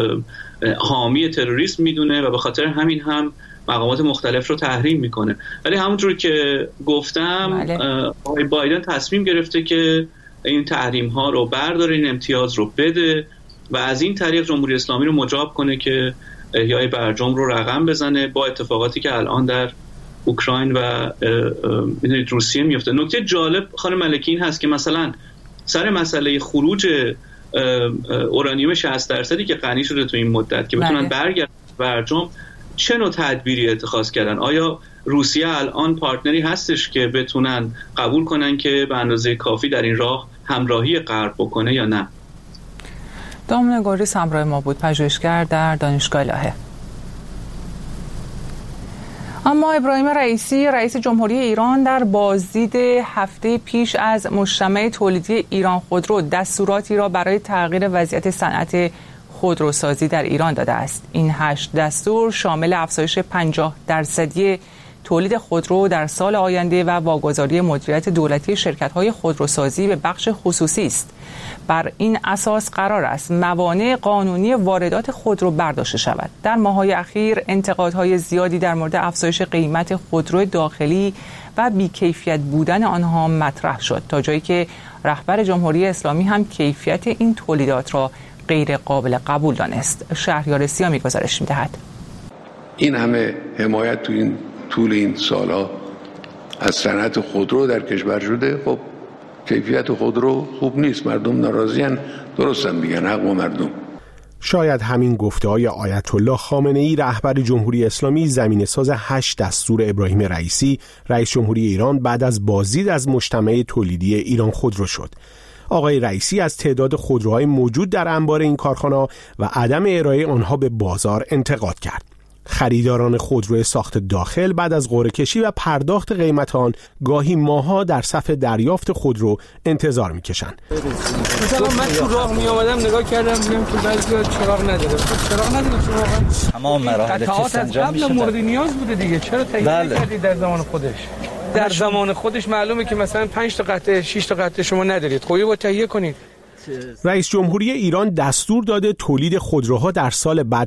حامی تروریسم میدونه و به خاطر همین هم مقامات مختلف رو تحریم میکنه. ولی همونجور که گفتم آقای بایدن تصمیم گرفته که این تحریم ها رو برداره، این امتیاز رو بده و از این طریق جمهوری اسلامی رو مجاب کنه که احیای برجام رو رقم بزنه با اتفاقاتی که الان در اوکراین و روسیه میفته. نکته جالب خانم ملکی این هست که مثلا سر مسئله خروج اورانیوم 60% که غنی شده تو این مدت که بتونن برگردن برجام، چه نوع تدبیری اتخاذ کردن؟ آیا روسیه الان پارتنری هستش که بتونن قبول کنن که به اندازه کافی در این راه همراهی غرب بکنه یا نه؟ دامنه گوریز همراه ما بود، پژوهشگر در دانشگاه لاهه. اما ابراهیم رئیسی رئیس جمهوری ایران در بازدید هفته پیش از مجتمع تولیدی ایران خودرو دستوراتی را برای تغییر وضعیت صنعت خودروسازی در ایران داده است. این 8 دستور شامل افزایش 50% تولید خودرو در سال آینده و واگذاری مدیریت دولتی شرکت‌های خودروسازی به بخش خصوصی است. بر این اساس قرار است موانع قانونی واردات خودرو برداشته شود. در ماه‌های اخیر انتقادهای زیادی در مورد افزایش قیمت خودرو داخلی و بی‌کیفیت بودن آنها مطرح شد، تا جایی که رهبر جمهوری اسلامی هم کیفیت این تولیدات را غیر قابل قبول دانست. شهریار سیامی گزارش می‌دهد. این همه حمایت تو این طول این سالها از صنعت خودرو در کشور شده، خب کیفیت خودرو خوب نیست، مردم ناراضیان، درستن میگن، حق با مردم. شاید همین گفته‌های آیت الله خامنه‌ای رهبر جمهوری اسلامی زمینه ساز 8 دستور ابراهیم رئیسی رئیس جمهوری ایران بعد از بازدید از مجتمع تولیدی ایران خودرو شد. آقای رئیسی از تعداد خودروهای موجود در انبار این کارخانه و عدم ارائه آنها به بازار انتقاد کرد. خریداران خودرو ساخت داخل بعد از قرعه کشی و پرداخت قیمت آن گاهی ماها در صف دریافت خودرو انتظار می‌کشند. مثلا من تو راه می‌آمدم نگاه کردم دیدم که بعضیا چراغ نداره. چراغ نداره چون واقعا تمام مراحل تست انجام میشه. مورد نیاز بوده دیگه. چرا تغییر کردی در زمان خودش؟ در زمان خودش معلومه که مثلا 5 تا قطعه 6 تا قطعه شما ندارید. خب با تهیه کنید. رئیس جمهوری ایران دستور داده تولید خودروها در سال بعد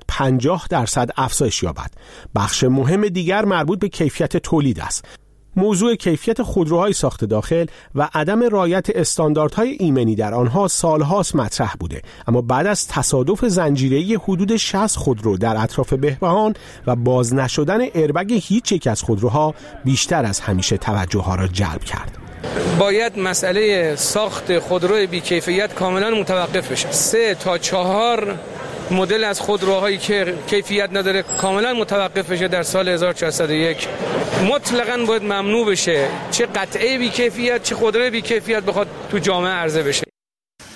50% افزایش یابد. بخش مهم دیگر مربوط به کیفیت تولید است. موضوع کیفیت خودروهای ساخت داخل و عدم رعایت استانداردهای ایمنی در آنها سالهاست مطرح بوده، اما بعد از تصادف زنجیره‌ای حدود 60 خودرو در اطراف بهبهان و باز نشدن ایربگ هیچ یک از خودروها بیشتر از همیشه توجه ها را جلب کرد. باید مسئله ساخت خودروی بی‌کیفیت کاملا متوقف بشه. 3 تا 4 مدل از خودروهایی که کیفیت نداره کاملا متوقف بشه در سال 1401. مطلقاً باید ممنوع بشه چه قطعه بی‌کیفیت چه خودروی بی‌کیفیت بخواد تو جامعه عرضه بشه.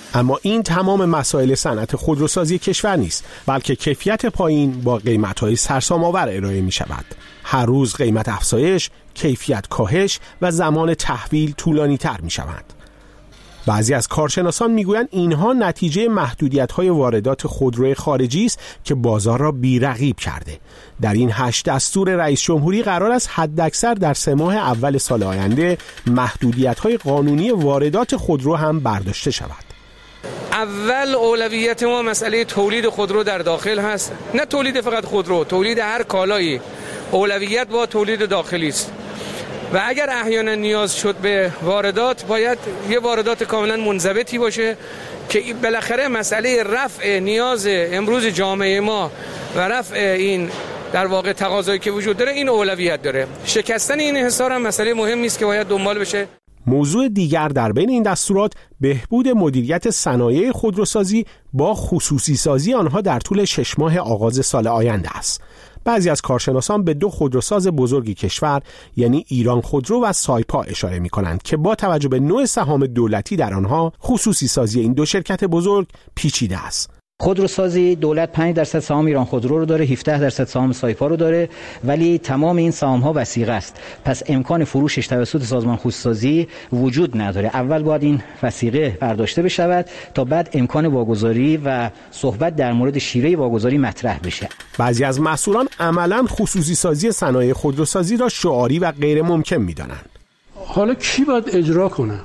اما این تمام مسائل صنعت خودروسازی کشور نیست، بلکه کیفیت پایین با قیمت‌های سرسام‌آور ارائه می‌شود. هر روز قیمت افزایش، کیفیت کاهش و زمان تحویل طولانی‌تر می‌شوند. بعضی از کارشناسان میگویند اینها نتیجه محدودیت‌های واردات خودروی خارجی است که بازار را بی‌رقیب کرده. در این 8 دستور رئیس جمهوری قرار است حداکثر در 3 ماه اول سال آینده محدودیت‌های قانونی واردات خودرو هم برداشته شود. اول اولویت ما مسئله تولید خودرو در داخل هست، نه تولید فقط خودرو، تولید هر کالایی. اولویت با تولید داخلی است و اگر احیانا نیاز شد به واردات باید یه واردات کاملا منضبطی باشه که بالاخره مسئله رفع نیاز امروز جامعه ما و رفع این در واقع تقاضایی که وجود داره این اولویت داره. شکستن این حصار هم مسئله مهمی است که باید دنبال بشه. موضوع دیگر در بین این دستورات بهبود مدیریت صنایع خودروسازی با خصوصی سازی آنها در طول 6 ماه آغاز سال آینده است. بعضی از کارشناسان به 2 خودروساز بزرگ کشور یعنی ایران خودرو و سایپا اشاره می کنند که با توجه به نوع سهام دولتی در آنها خصوصی سازی این 2 شرکت بزرگ پیچیده است. خودروسازی دولت 5% سهام ایران خودرو رو داره، 17% سهام سایپا رو داره، ولی تمام این سهام ها وثیقه است. پس امکان فروشش توسط سازمان خودروسازی وجود نداره. اول باید این وثیقه برداشته بشود تا بعد امکان واگذاری و صحبت در مورد شیوه واگذاری مطرح بشه. بعضی از مسئولان عملاً خصوصی سازی صنایع خودروسازی را شعاری و غیر ممکن می‌دانند. حالا کی باید اجرا کنه؟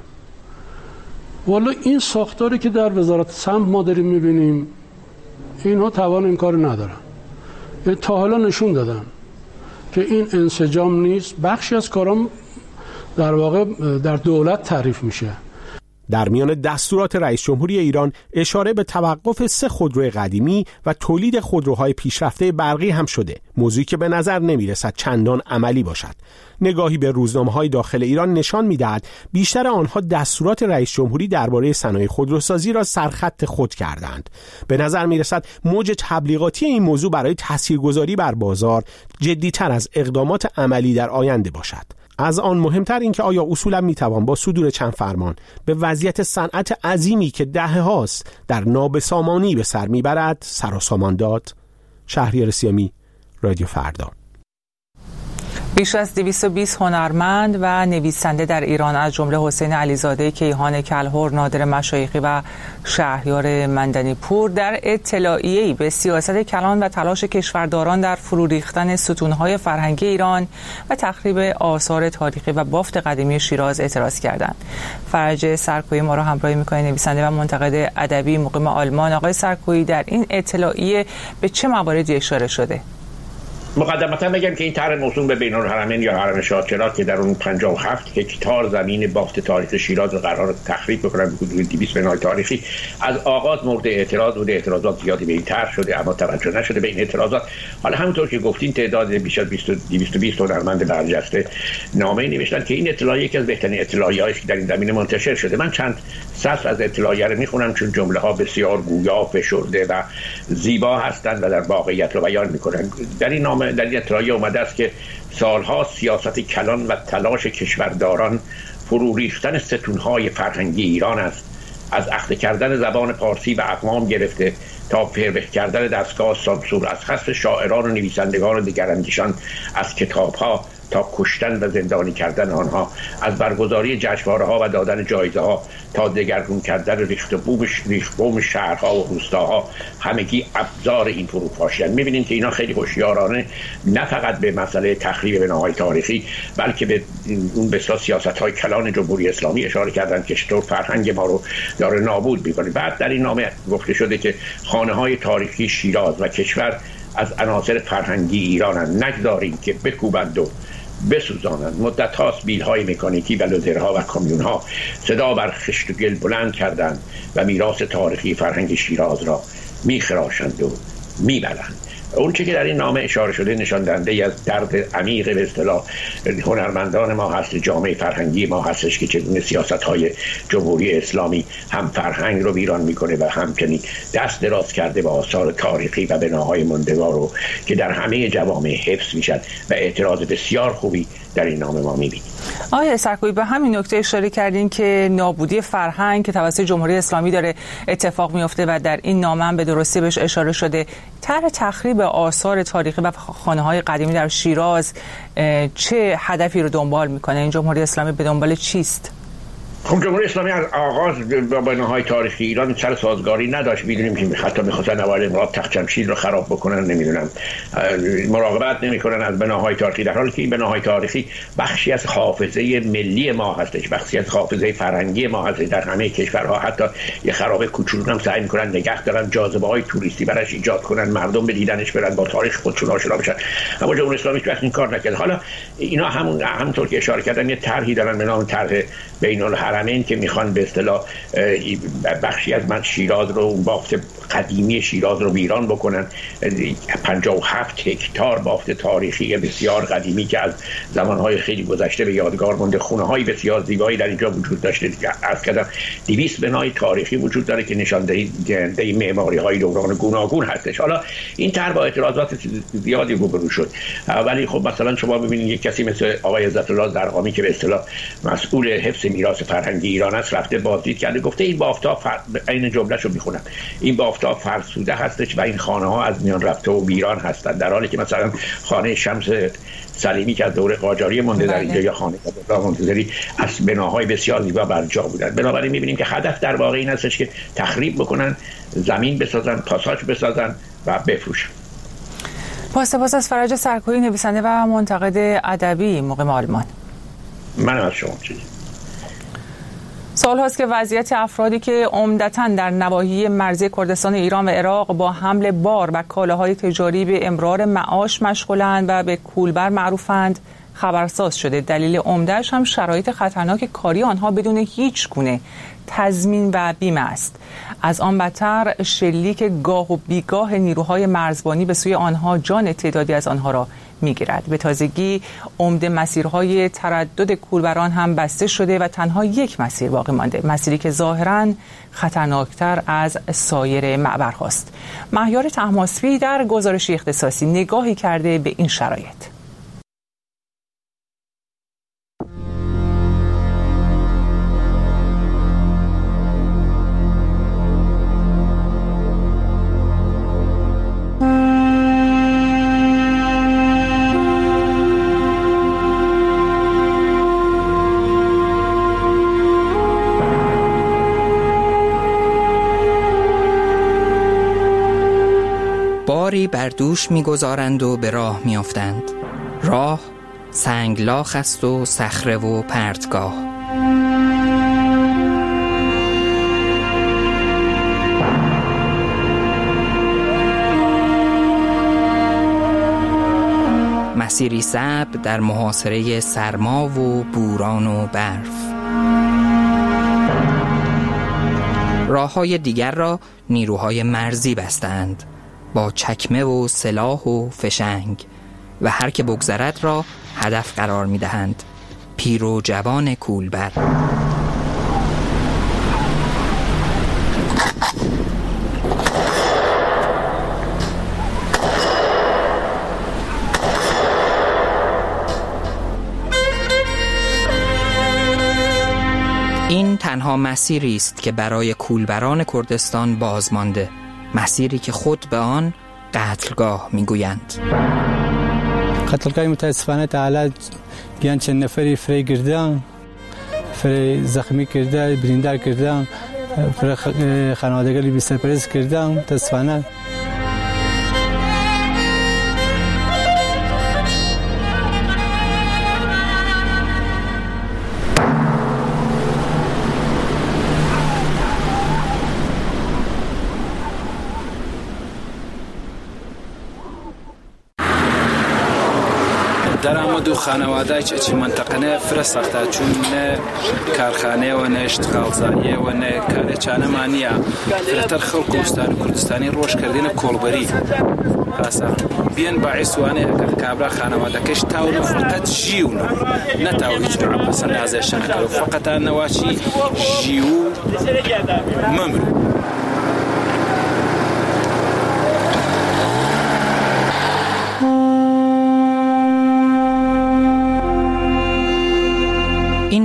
والا این ساختاری که در وزارت سمت ما داریم می‌بینیم اینها توان این کار ندارن. تا حالا نشون دادن که این انسجام نیست. بخشی از کارام در واقع در دولت تعریف میشه. در میان دستورات رئیس جمهوری ایران اشاره به توقف 3 خودرو قدیمی و تولید خودروهای پیشرفته برقی هم شده، موضوعی که به نظر نمیرسد چندان عملی باشد. نگاهی به روزنامه‌های داخل ایران نشان می‌دهد بیشتر آنها دستورات رئیس جمهوری درباره صنایع خودروسازی را سرخط خود کردند. به نظر میرسد موج تبلیغاتی این موضوع برای تاثیرگذاری بر بازار جدی‌تر از اقدامات عملی در آینده باشد. از آن مهمتر این که آیا اصولا میتوان با صدور چند فرمان به وضعیت صنعت عظیمی که دهه‌هاست در نابسامانی به سر میبرد سر و سامان داد؟ شهریار سیامی، رادیو فردا. بیش از 220 هنرمند و نویسنده در ایران از جمله حسین علیزاده، کیهان کلهر، نادر مشایخی و شهریار مندنی پور در اطلاعیه‌ای به سیاست کلان و تلاش کشورداران در فرو ریختن ستون‌های فرهنگی ایران و تخریب آثار تاریخی و بافت قدیمی شیراز اعتراض کردند. فرج سرکویی ما را همراهی می‌کنه، نویسنده و منتقد ادبی مقیم آلمان. آقای سرکویی، در این اطلاعیه به چه مواردی اشاره شده؟ مقدمتا بگم که این طرح موسوم به بین‌الحرمین یا حرم شاهچرا که در اون 57 هکتار زمین بافت تاریخ شیراز رو قرار تخریب بکنن به حدود 200 بنای تاریخی از آغاز مورد اعتراض بوده. اعتراضات زیادی به این طرح شده اما توجه نشده به این اعتراضات. حالا همونطور که گفتین تعداد بیش از 220 هنرمند برجسته نامه نوشتن که این اطلاعیه یکی از بهترین اطلاعیه‌ای که در این زمینه منتشر شده. من چند سطر از اطلاعیه رو میخونم چون جمله‌ها بسیار گویا، فشرده و زیبا هستند و در واقعیت رو بیان میکنن. در این نامه در این اطلاعیه اومده است که سالها سیاست کلان و تلاش کشورداران فرو ریختن ستونهای فرهنگی ایران است، از اخته کردن زبان پارسی و اقوام گرفته تا فربه کردن دستگاه سانسور، از حذف شاعران و نویسندگان و دیگراندیشان از کتاب‌ها تا کشتن و زندانی کردن آنها، از برگزاری جشنواره‌ها و دادن جایزه‌ها تا دگرگون کردن ریخت بوم شهرها و روستاها، همگی ابزار این فروپاشی هستند. می‌بینید که اینا خیلی هوشیارانه نه فقط به مسئله تخریب بناهای تاریخی بلکه به اون بسیار سیاست‌های کلان جمهوری اسلامی اشاره کردند که چطور فرهنگ ما رو داره نابود می‌کنه. بعد در این نامه گفته شده که خانه‌های تاریخی شیراز و کشور از عناصر فرهنگی ایرانند، نگذاریم که بکوبند و بسوزانند. مدت هاست بیل‌های مکانیکی و لوزرها و کامیون‌ها صدا بر خشت و گل بلند کردند و میراث تاریخی فرهنگ شیراز را میخراشند و میبرند. اون چیزی که در این نامه اشاره شده نشان دهنده از درد عمیق به اصطلاح هنرمندان ما هست، جامعه فرهنگی ما هستش که چگونه سیاست‌های جمهوری اسلامی هم فرهنگ رو ویران میکنه و همچنین دست دراز کرده به آثار تاریخی و بناهای ماندگار رو که در همه جوامع حفظ میشن و اعتراض بسیار خوبی در این نامه ما میبینیم. آقای سرکوبی به همین نکته اشاره کردین که نابودی فرهنگ که توسط جمهوری اسلامی داره اتفاق میفته و در این نامه هم به درستی بهش اشاره شده. طرح تخریب آثار تاریخی و خانه‌های قدیمی در شیراز چه هدفی رو دنبال میکنه؟ این جمهوری اسلامی به دنبال چیست؟ خب جمهوری اسلامی از آغاز با بناهای تاریخی ایران سر سازگاری نداشت. میدونیم که حتی می‌خواستن نوار امارات تخت جمشید رو خراب بکنن، نمیدونم مراقبت نمی‌کنن از بناهای تاریخی، در حالی که این بناهای تاریخی بخشی از حافظه ملی ما هستش، بخشی از حافظه فرهنگی ما هست. در همه کشورها حتی یه خرابه کوچولو هم سعی می‌کنن نگه دارن، جاذبه‌های توریستی براش ایجاد کنن، مردم به دیدنش برن، با تاریخ خودشون آشنا بشن. اما جمهوری اسلامی هیچ وقت این کار نکرد. حالا اینا همونطور که اشاره کردن یه طرحی دارن به نام طرح بین‌الحرمین که میخوان به اصطلاح بخشی از شیراز رو، بافت قدیمی شیراز رو ویران بکنن. 57 هکتار بافت تاریخی بسیار قدیمی که از زمانهای خیلی گذشته به یادگار مونده، خونه‌های بسیار زیبایی در اینجا وجود داشته. عرض کردم 200 بنای تاریخی وجود داره که نشاندهی معماری‌های دوران گوناگون هستش. حالا این طرح با اعتراضات زیادی روبرو شد، ولی خب مثلا شما ببینید یک کسی مثل آقای عزت الله زرقامی که به اصطلاح مسئول حفظ میراث فرهنگی ایران است رفته بازدید کرده، گفته این بافت‌ها این جمله‌شو میخونم، این بافت‌ها فرسوده هستش و این خانه‌ها از میان رفته و ویران هستند، در حالی که مثلا خانه شمس سلیمی که از دوره قاجاری مونده در اینجا یا خانه عبدالله منتظری از بناهای بسیار زیبا برجا بودن. بنابراین می‌بینیم که هدف در واقع این هستش که تخریب بکنن، زمین بسازن، پاساژ بسازن و بفروشن. سپاس از فرج سرکوبی، نویسنده و منتقد ادبی، مقیم آلمان. من از شما چیزی سال هاست که وضعیت افرادی که عمدتاً در نواحی مرزی کردستان ایران و عراق با حمل بار و کالاهای تجاری به امرار معاش مشغولند و به کولبر معروفند خبرساز شده. دلیل عمده‌اش هم شرایط خطرناک کاری آنها بدون هیچ گونه تضمین و بیمه است. از آن بدتر شلیک گاه و بیگاه نیروهای مرزبانی به سوی آنها جان تعدادی از آنها را میگیرد. به تازگی عمده مسیرهای تردد کولبران هم بسته شده و تنها یک مسیر باقی مانده، مسیری که ظاهراً خطرناکتر از سایر معبرهاست. مهیار طهماسبی در گزارشی اختصاصی نگاهی کرده به این شرایط. باری بر دوش می‌گذارند و به راه می‌افتند. راه سنگلاخ است و صخره و پرتگاه. مسیری صعب در محاصره سرما و بوران و برف. راه‌های دیگر را نیروهای مرزی بستند با چکمه و سلاح و فشنگ و هر که بگذرد را هدف قرار می‌دهند. پیر و جوان کولبر. این تنها مسیری است که برای کولبران کردستان باز مانده، مسیری که خود به آن قتلگاه میگویند. قتلگاه متاسفانه تعالی بیان چند نفری فری گردن، فری زخمی کردن، بریندار کردن، فری خانوادگی بی سرپرست کردن. متاسفانه در اما دو خانواده چی منطقه نه فرسخته، چون نه کارخانه و نه اشتغالزایی و نه کارچانه مانیه. فرتر خلق کردستانی روش کردن کولبری خاصه بیان باعث وانه کابرا خانواده کش تاول فقط جیون نه تاول هیچ نوع پسند ازش نکرد، فقط نواشی جیو ممرو.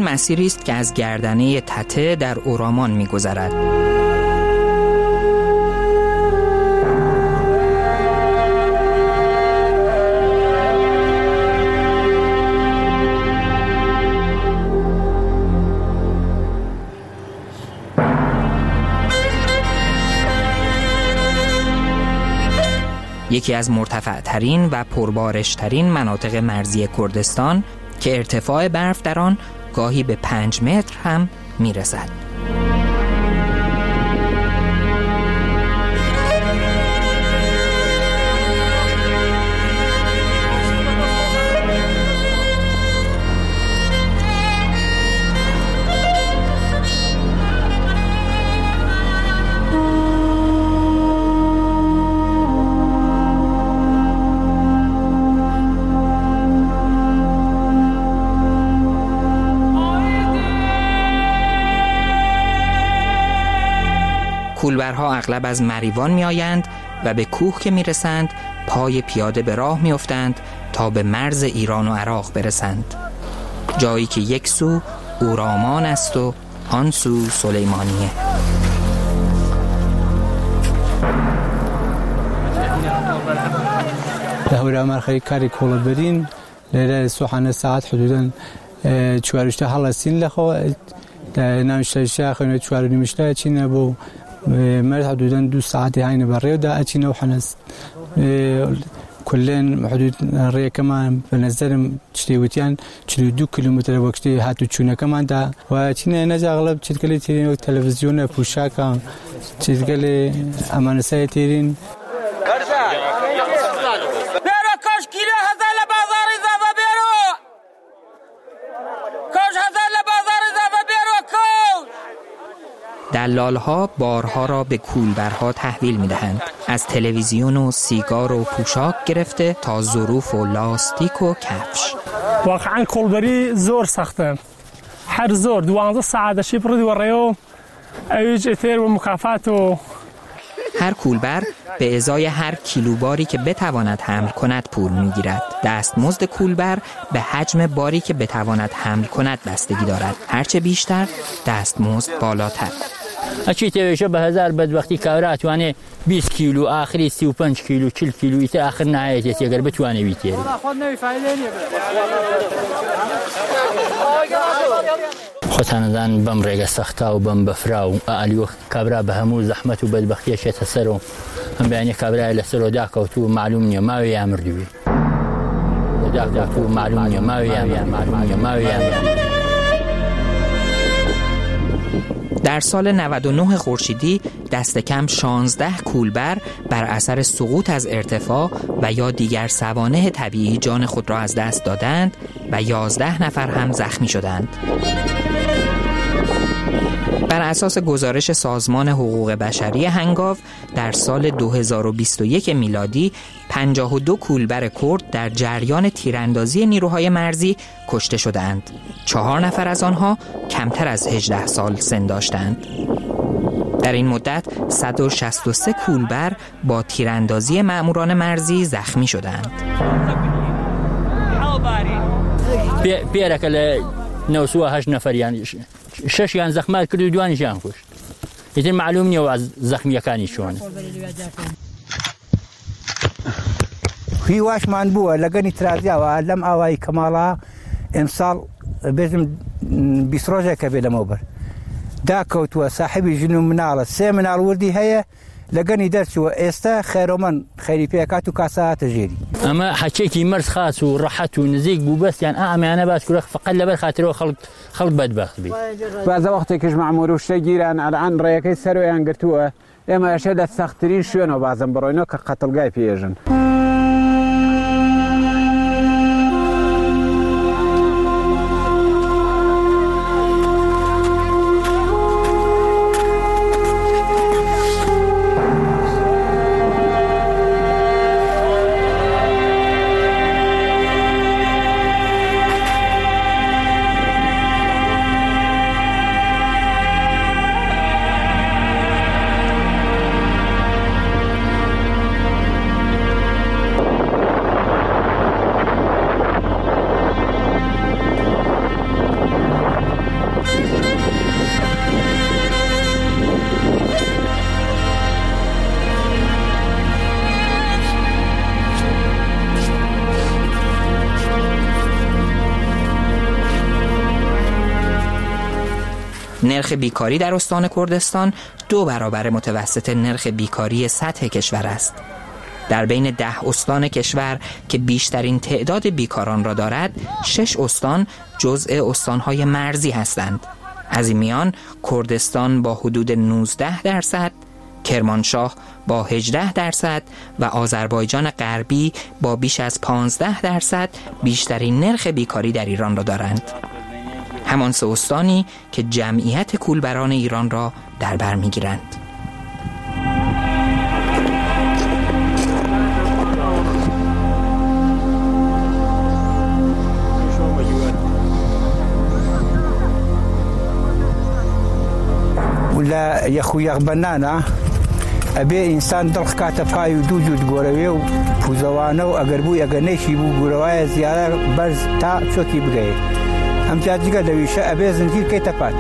مسیری است که از گردنه تته در اورامان می‌گذرد. یکی از مرتفع‌ترین و پربارش‌ترین مناطق مرزی کردستان که ارتفاع برف در آن گاهی به 5 متر هم می‌رسد. کولبرها اغلب از مریوان می آیند و به کوه که می رسند پای پیاده به راه می افتند تا به مرز ایران و عراق برسند، جایی که یک سو اورامان است و آن سو سلیمانیه. ده اورامان خیلی کاری کولبرین لیره سوحانه ساعت حدوداً 4 هالسین لخو نمشته شاخ و 4 نمشته چینه بو مرد حدوداً 2 ساعات هاي بري ودا أتينا وحنس كلن حدود ري كمان بنزل تشتيوتيان 2 كيلومتر وقتي هاتو تشونا كمان دا وأتينا نجا أغلب تشتغلي تيرين التلفزيون بوشاكا تشتغلي أمان سايتيرين بيرو كاش كيلو هذا لبازار إضافة بيرو كاش هذا لبازار إضافة بيرو كاش. دلال‌ها بارها را به کولبرها تحویل می‌دهند، از تلویزیون و سیگار و پوشاک گرفته تا ظروف و لاستیک و کفش. واقعاً کولبری زور سخته. هر زور 12 ساعت شیپر دیوریو ایج اتر و مکافات و هر کولبر به ازای هر کیلوباری که بتواند حمل کند پول می‌گیرد. دستمزد کولبر به حجم باری که بتواند حمل کند بستگی دارد. هرچه بیشتر دستمزد بالاتر. اچی تویشه به هزار بدبختی کارات وانه 20 کیلو آخری 35 کیلو 40 کیلو ایت آخر نهایت اگر بتوانه بیتی. خودتان بم ریگ سختا و بم بفراو علیو کبرا به همو زحمت و بدبختی شت سرو هم بیان کبرا لسرو داک و تو معلوم نی ما وی امر دی داک تو معلوم نی ما وی امر. در سال 99 خورشیدی دست کم 16 کولبر بر اثر سقوط از ارتفاع و یا دیگر سوانح طبیعی جان خود را از دست دادند و 11 نفر هم زخمی شدند. بر اساس گزارش سازمان حقوق بشری هنگاو در سال 2021 میلادی 52 کولبر کرد در جریان تیراندازی نیروهای مرزی کشته شدند. 4 نفر از آنها کمتر از 18 سال سن داشتند. در این مدت 163 کولبر با تیراندازی مأموران مرزی زخمی شدند. بیارکل 98 نفر یعنی 6 یان زخمات کرد و دوانی جان کشت. ایتر معلوم نیست از زخمیکانی چونه. هیواش من بوده لگنی ترازی و علم آوای کمالا امسال بزم 20 روزه کبیل موبر. داکوت و صاحبی جنوب منال 3 منال وردی هیا لگنی درس و استا خیرمن خیلی پیکات و کاسات جیری. اما حكيتي مرس خاص وراحت ونزيق بس يعني انا بس كل فقط لبر خاطر خلق بدبخت بي بعض وقت كش معمولوش تجيران على عن ريكي سرويان قرتوه اما اشد السخترين شنو بعضن بروينو كقتل جاي بيجن. نرخ بیکاری در استان کردستان 2 برابر متوسط نرخ بیکاری سطح کشور است. در بین 10 استان کشور که بیشترین تعداد بیکاران را دارد، 6 استان جزء استانهای مرزی هستند. از این میان کردستان با حدود 19%، کرمانشاه با 18% و آذربایجان غربی با بیش از 15% بیشترین نرخ بیکاری در ایران را دارند. همان 3 استانی که جمعیت کولبران ایران را در بر می‌گیرند. ولا يخو يغبنانا ابي انسان دلخ كاتفاي ودوجود غوروي وفوزوانه واغربو اغنيشي بو غورواي زياره برز تا شوكي بغي ام جاجيغا دويشه ابي زنجير كيتفات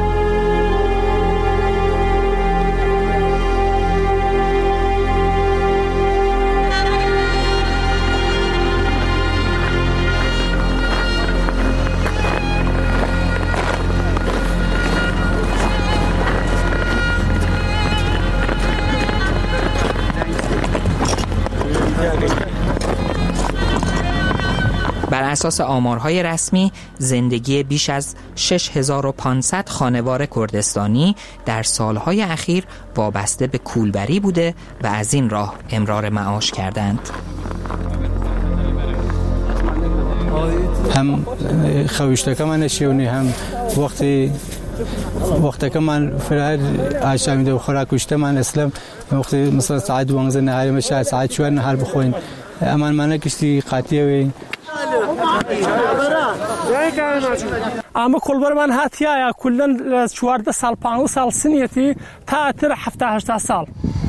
بر اساس آمارهای رسمی زندگی بیش از 6500 خانوار کردستانی در سالهای اخیر وابسته به کولبری بوده و از این راه امرار معاش کردند. هم خویشتکه من شیونی هم وقتی که من فرهر عشا میده و خوراک کشته من اسلام وقتی مثلا ساعت 12 نهاری میشه ساعت 4 نهار بخورین اما من کشتی قاطیه وی اما کولبر من هاتیه کلا 14 سال 15 سال سنیتی تا 17 سال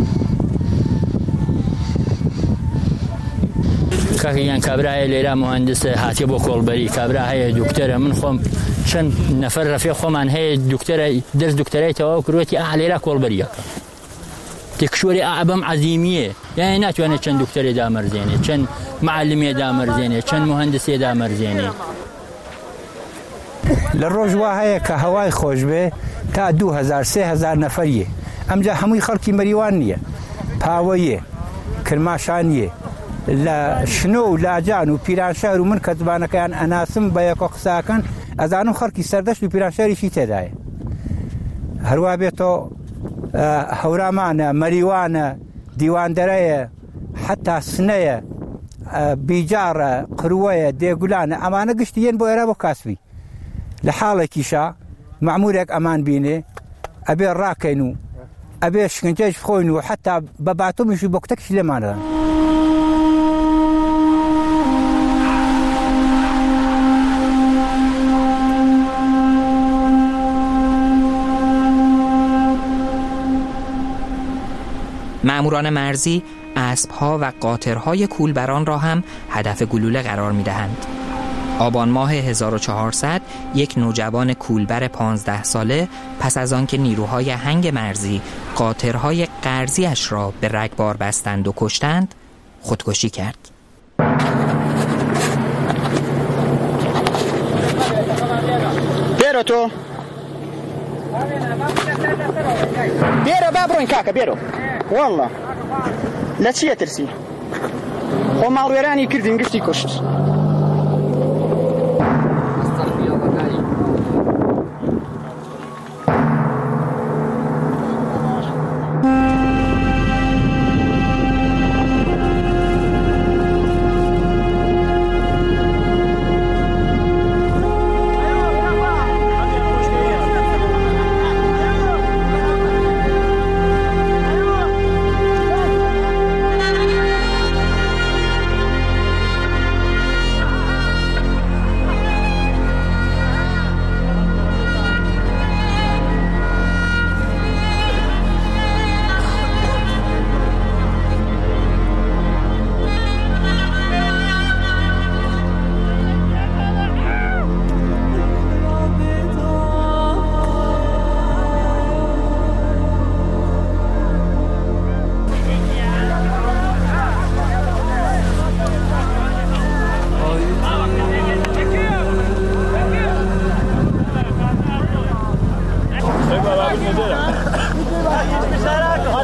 كاكيان كابراهي ليلى مهندس هاتي بو كولبري كابراهي دكتوره من خم شن نفر في خمان هي دكتوره درس دكتوراه تو كروتي ليلى كولبري تكشوري اعبم عظيميه يعني ناتو انا شن دكتوره دامر زينه شن معلميه دامر زينه شن مهندسيه دامر زينه للرجوه هي كهواي خوش به تا 2000 3000 نفريه امجا همي خلقي مريوانيه باويه كرماشانيه لا شنو لا جانو پیرانشهر و من کتبانه کان اناسم بیاکو قساکن از انو خرکی سردش و پیرانشهری شی تدای هروا بیتو هورامان مریوان دیوان درای حتی سنه بیجار قروه دیگولان امانه گشتین بو ارابو کاسبی لحاله کیشا معمولک امان بینه ابي راكينو ابي شكنجاج خوينو حتى ببعتو مش بوقتكش لمانه مأموران مرزی اسب‌ها و قاطرهای کولبران را هم هدف گلوله قرار می‌دهند. آبان ماه 1400 یک نوجوان کولبر 15 ساله پس از آنکه نیروهای هنگ مرزی قاطرهای قرضی‌اش را به رگبار بستند و کشتند، خودکشی کرد. بیرو تو بیرو بابروین کاکا بیرو والله لا چیه ترسی خو ماڵوێرانی کردین گشتی کوشت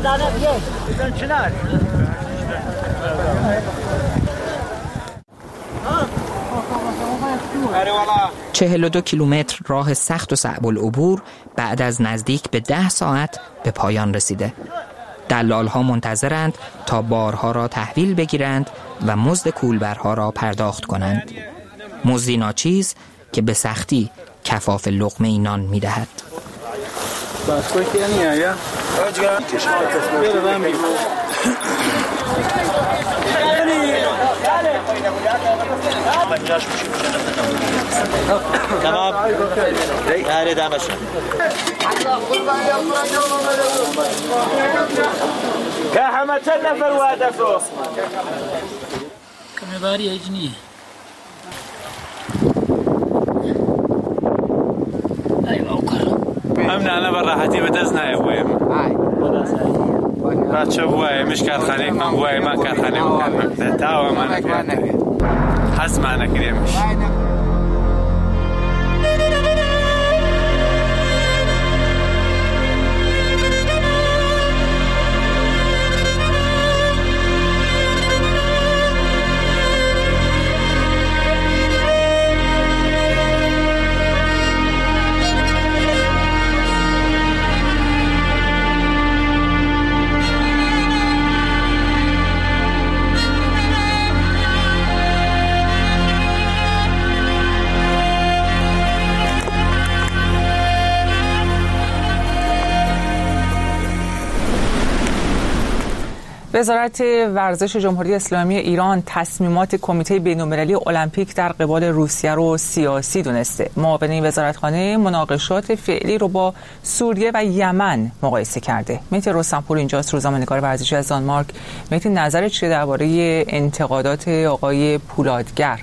42 کیلومتر راه سخت و صعب العبور بعد از نزدیک به 10 ساعت به پایان رسیده. دلال‌ها منتظرند تا بارها را تحویل بگیرند و مزد کولبرها را پرداخت کنند. مزدی ناچیز که به سختی کفاف لقمه نان می‌دهد. تمام هذه دامش كحمة النفر وهدفه كم باري اجنيه ايوه وكرم امنا انا براحتي بدزنا يا ابوي بچه بوای مش کارخانه من بوای من کارخانه میکنم تاو من حس معنا کریمش وزارت ورزش جمهوری اسلامی ایران تصمیمات کمیته بین‌المللی المپیک در قبال روسیه رو سیاسی دونسته. معاون این وزارتخانه مناقشات فعلی رو با سوریه و یمن مقایسه کرده. مهدی رستمپور اینجاست، روزنامه‌نگار ورزشی از دانمارک. مهدی، نظرت چیه درباره انتقادات آقای پولادگر؟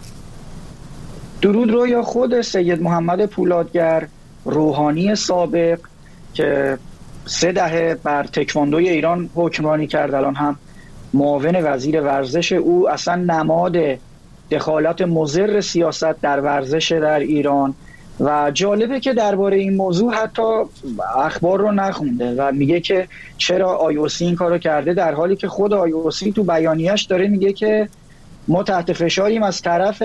درود روی خود سید محمد پولادگر، روحانی سابق که 3 دهه بر تکواندوی ایران حکمرانی کرد، الان هم معاون وزیر ورزش، او اصلا نماد دخالت مضر سیاست در ورزش در ایران و جالبه که درباره این موضوع حتی اخبار رو نخونده و میگه که چرا IOC این کارو کرده، در حالی که خود IOC تو بیانیه‌اش داره میگه که ما تحت فشاریم از طرف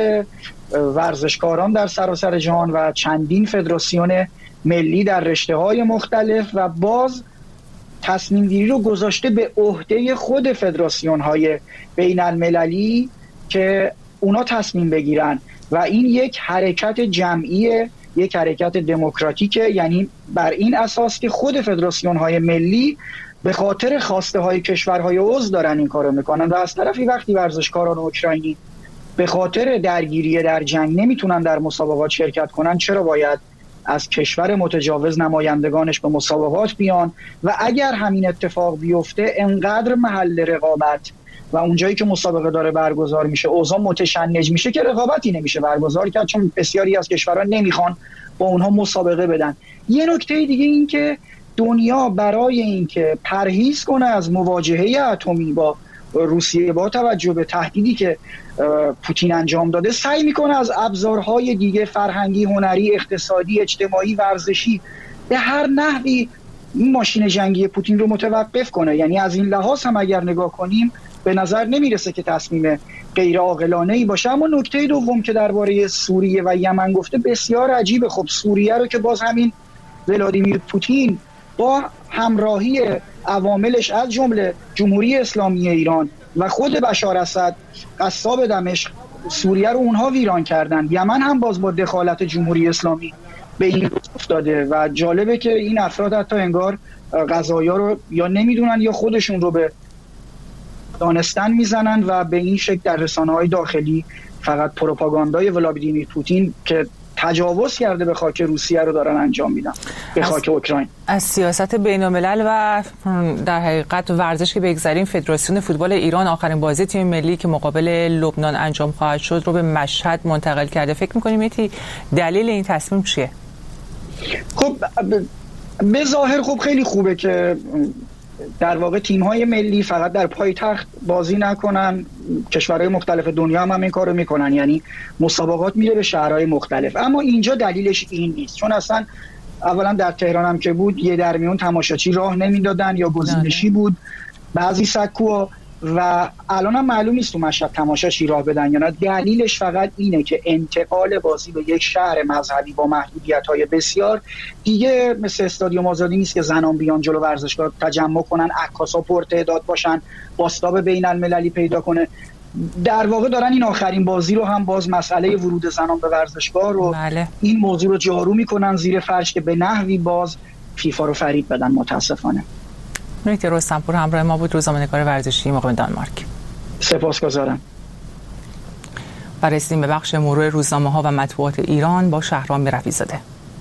ورزشکاران در سراسر جهان و چندین فدراسیون ملی در رشته‌های مختلف و باز تصمیم گیری رو گذاشته به عهده خود فدراسیون‌های بین‌المللی که اونا تصمیم بگیرن و این یک حرکت جمعیه، یک حرکت دموکراتیکه، یعنی بر این اساس که خود فدراسیون‌های ملی به خاطر خواسته‌های کشورهای عضو دارن این کارو میکنن و از طرفی وقتی ورزشکاران اوکراینی به خاطر درگیری در جنگ نمیتونن در مسابقات شرکت کنن، چرا باید از کشور متجاوز نمایندگانش به مسابقات بیان؟ و اگر همین اتفاق بیفته انقدر محل رقابت و اونجایی که مسابقه داره برگزار میشه اوضاع متشنج میشه که رقابتی نمیشه برگزار کرد، چون بسیاری از کشورها نمیخوان با اونها مسابقه بدن. یه نکته دیگه این که دنیا برای اینکه پرهیز کنه از مواجهه اتمی با روسیه با توجه به تهدیدی که پوتین انجام داده سعی میکنه از ابزارهای دیگه فرهنگی، هنری، اقتصادی، اجتماعی، ورزشی به هر نحوی این ماشین جنگی پوتین رو متوقف کنه. یعنی از این لحاظ هم اگر نگاه کنیم به نظر نمیرسه که تصمیم غیر عاقلانه‌ای باشه. اما نکته دوم که درباره سوریه و یمن گفته بسیار عجیبه. خب سوریه رو که باز همین ولادیمیر پوتین با همراهی عواملش از جمله جمهوری اسلامی ایران و خود بشار اسد قصاب دمشق سوریه رو اونها ویران کردن، یمن هم باز با دخالت جمهوری اسلامی به این افتاده و جالبه که این افراد حتی انگار قضایا رو یا نمیدونن یا خودشون رو به دانستن میزنن و به این شکل در رسانه‌های داخلی فقط پروپاگاندای ولادیمیر پوتین که تجاوز کرده به خاک روسیه رو دارن انجام میدن به خاک اوکراین. از سیاست بین‌الملل و در حقیقت ورزش که بگذاریم، فدراسیون فوتبال ایران آخرین بازی تیم ملی که مقابل لبنان انجام خواهد شد رو به مشهد منتقل کرده. فکر می‌کنیم دلیل این تصمیم چیه؟ خب به ظاهر خب خیلی خوبه که در واقع تیم‌های ملی فقط در پایتخت بازی نکنن، کشورهای مختلف دنیا هم این کارو میکنن، یعنی مسابقات میره به شهرهای مختلف. اما اینجا دلیلش این نیست، چون اصلا اولا در تهران هم که بود یه درمیون تماشاچی راه نمیدادن یا گزینشی بود بعضی سکوها، و الان هم معلوم نیست تو مشهد تماشاچی راه بدن یا نه. دلیلش فقط اینه که انتقال بازی به یک شهر مذهبی با محدودیت‌های بسیار دیگه مثل استادیوم آزادی نیست که زنان بیان جلو ورزشگاه تجمع کنن، عکاسا پرتعداد باشن، بازتاب بین المللی پیدا کنه. در واقع دارن این آخرین بازی رو هم باز مسئله ورود زنان به ورزشگاه رو این موضوع رو جارو میکنن زیر فرش که به نحوی باز فیفا رو فریب بدن. متاسفانه. مهدی رستمپور همراه ما بود، روزنامه‌نگار ورزشی مقیم دانمارک. سپاسگزارم. و رسیدیم به بخش مرور روزنامه‌ها و مطبوعات ایران با شهرام رفیع‌زاده.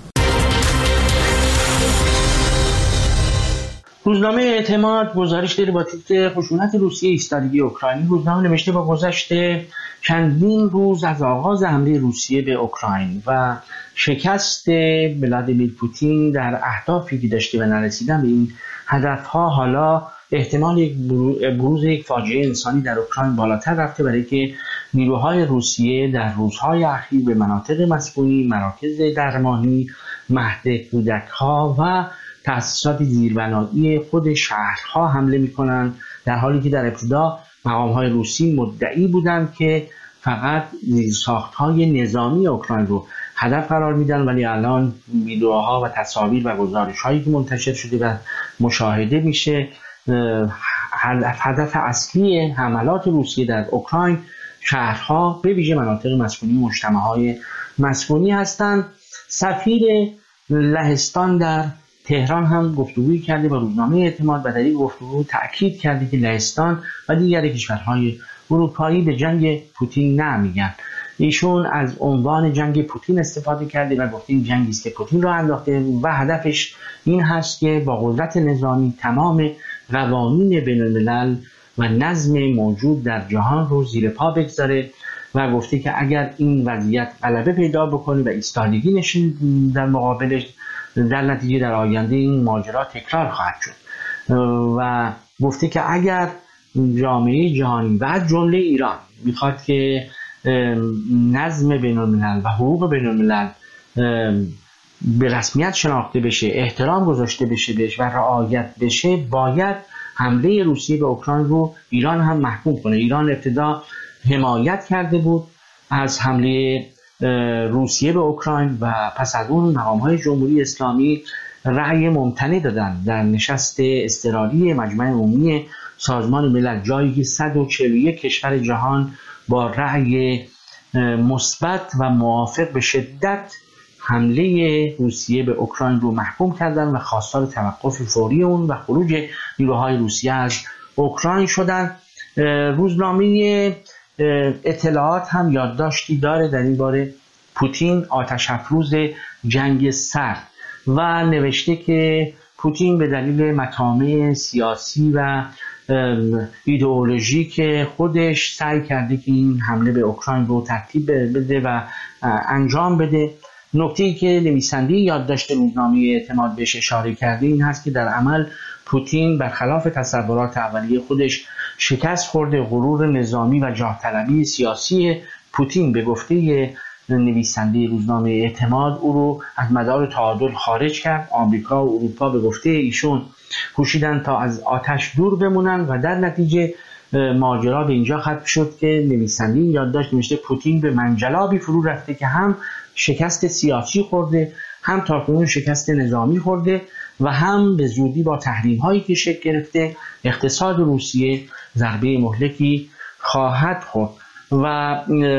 روزنامه اعتماد گزارش داره با تیتر خشونت روسیه ایستادگی اوکراین. روزنامه نوشته با گذشت چندین روز از آغاز حمله روسیه به اوکراین و شکست ولادیمیر پوتین در اهدافی که داشته و نرسیدن به این هدفها، حالا احتمال بروز یک فاجعه انسانی در اوکراین بالاتر رفته، برای که نیروهای روسیه در روزهای اخیر به مناطق مسکونی، مراکز درمانی، مهد کودک‌ها و تأسیسات زیربنایی خود شهرها حمله می‌کنند، در حالی که در ابتدا مقام‌های روسی مدعی بودند که فقط زیرساخت‌های نظامی اوکراین رو هدف قرار میدن، ولی الان ویدیوها و تصاویر و گزارش‌هایی که منتشر شده و مشاهده میشه، هدف اصلی حملات روسیه در اوکراین شهرها به ویژه مناطق مسکونی و مجتمع‌های مسکونی هستند. سفیر لهستان در تهران هم گفتگویی کرده با روزنامه اعتماد و در این گفتگو تأکید کرده که لهستان و دیگر کشورهای اروپایی به جنگ پوتین نمیگن. ایشون از عنوان جنگ پوتین استفاده کرده و گفته این جنگی است که پوتین را انداخته و هدفش این هست که با قدرت نظامی تمام قوانین بین الملل و نظم موجود در جهان رو زیر پا بگذاره و گفته که اگر این وضعیت غلبه پیدا بکنه و ایستادگی نشین در مقابلش، در نتیجه در آینده این ماجرا تکرار خواهد شد و گفته که اگر جامعه جهانی و از جمله ایران میخواد که نظم بین الملل و حقوق بین الملل به رسمیت شناخته بشه، احترام گذاشته بشه بهش و رعایت بشه، باید حمله روسیه به اوکراین رو ایران هم محکوم کنه. ایران ابتدا حمایت کرده بود از حمله روسیه به اوکراین و پس از اون مقام‌های جمهوری اسلامی رأی ممتنع دادن در نشست اضطراری مجمع عمومی سازمان ملل، جایی که 141 کشور جهان با رأی مثبت و موافق به شدت حمله روسیه به اوکراین رو محکوم کردن و خواستار توقف فوری اون و خروج نیروهای روسیه از اوکراین شدن. روزنامه اطلاعات هم یادداشتی داره در این باره پوتین آتش افروز جنگ سرد و نوشته که پوتین به دلیل مطامع سیاسی و ایدئولوژیک خودش سعی کرده که این حمله به اوکراین رو ترتیب بده و انجام بده. نکته‌ای که نویسنده یادداشت روزنامه اعتماد بهش اشاره کرده این هست که در عمل پوتین برخلاف تصورات اولیه خودش شکست خورده. غرور نظامی و جاه طلبی سیاسی پوتین به گفته نویسنده روزنامه اعتماد او رو از مدار تعادل خارج کرد. آمریکا و اروپا به گفته ایشون کوشیدن تا از آتش دور بمونن و در نتیجه ماجرا به اینجا ختم شد که نویسنده یادداشت نوشته پوتین به منجلابی فرو رفته که هم شکست سیاسی خورده، هم تاکنون شکست نظامی خورده و هم به زودی با تحریم هایی که شکل گرفته اقتصاد روسیه ضربه مهلکی خواهد خورد. و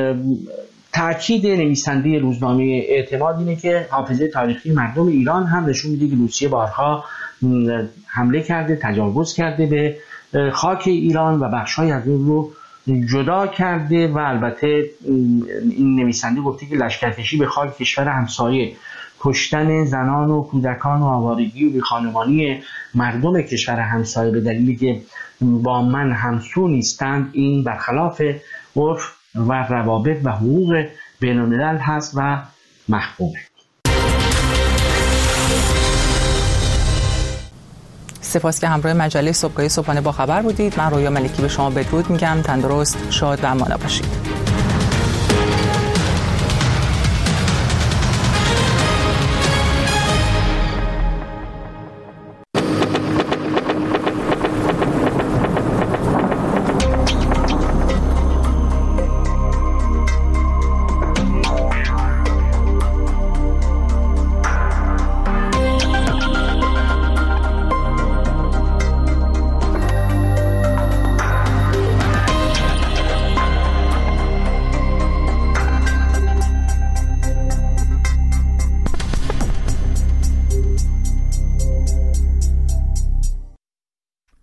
تأکید نویسنده روزنامه اعتماد اینه که حافظه تاریخی مردم ایران هم نشون میده که روسیه بارها حمله کرده، تجاوز کرده به خاک ایران و بخشای از اون رو جدا کرده و البته این نویسنده گفته که لشکرکشی به خاک کشور همسایه، کشتن زنان و کودکان و آوارگی و بیخانمانی مردم کشور همسایه به دلیلی که با من همسو نیستند، این برخلاف عرف و روابط و حقوق بین الملل هست و محکومه. سپاس که همراه مجله صبحگاهی صبحانه با خبر بودید. من رویا ملکی به شما بدرود میگم. تندرست، شاد و امانه باشید.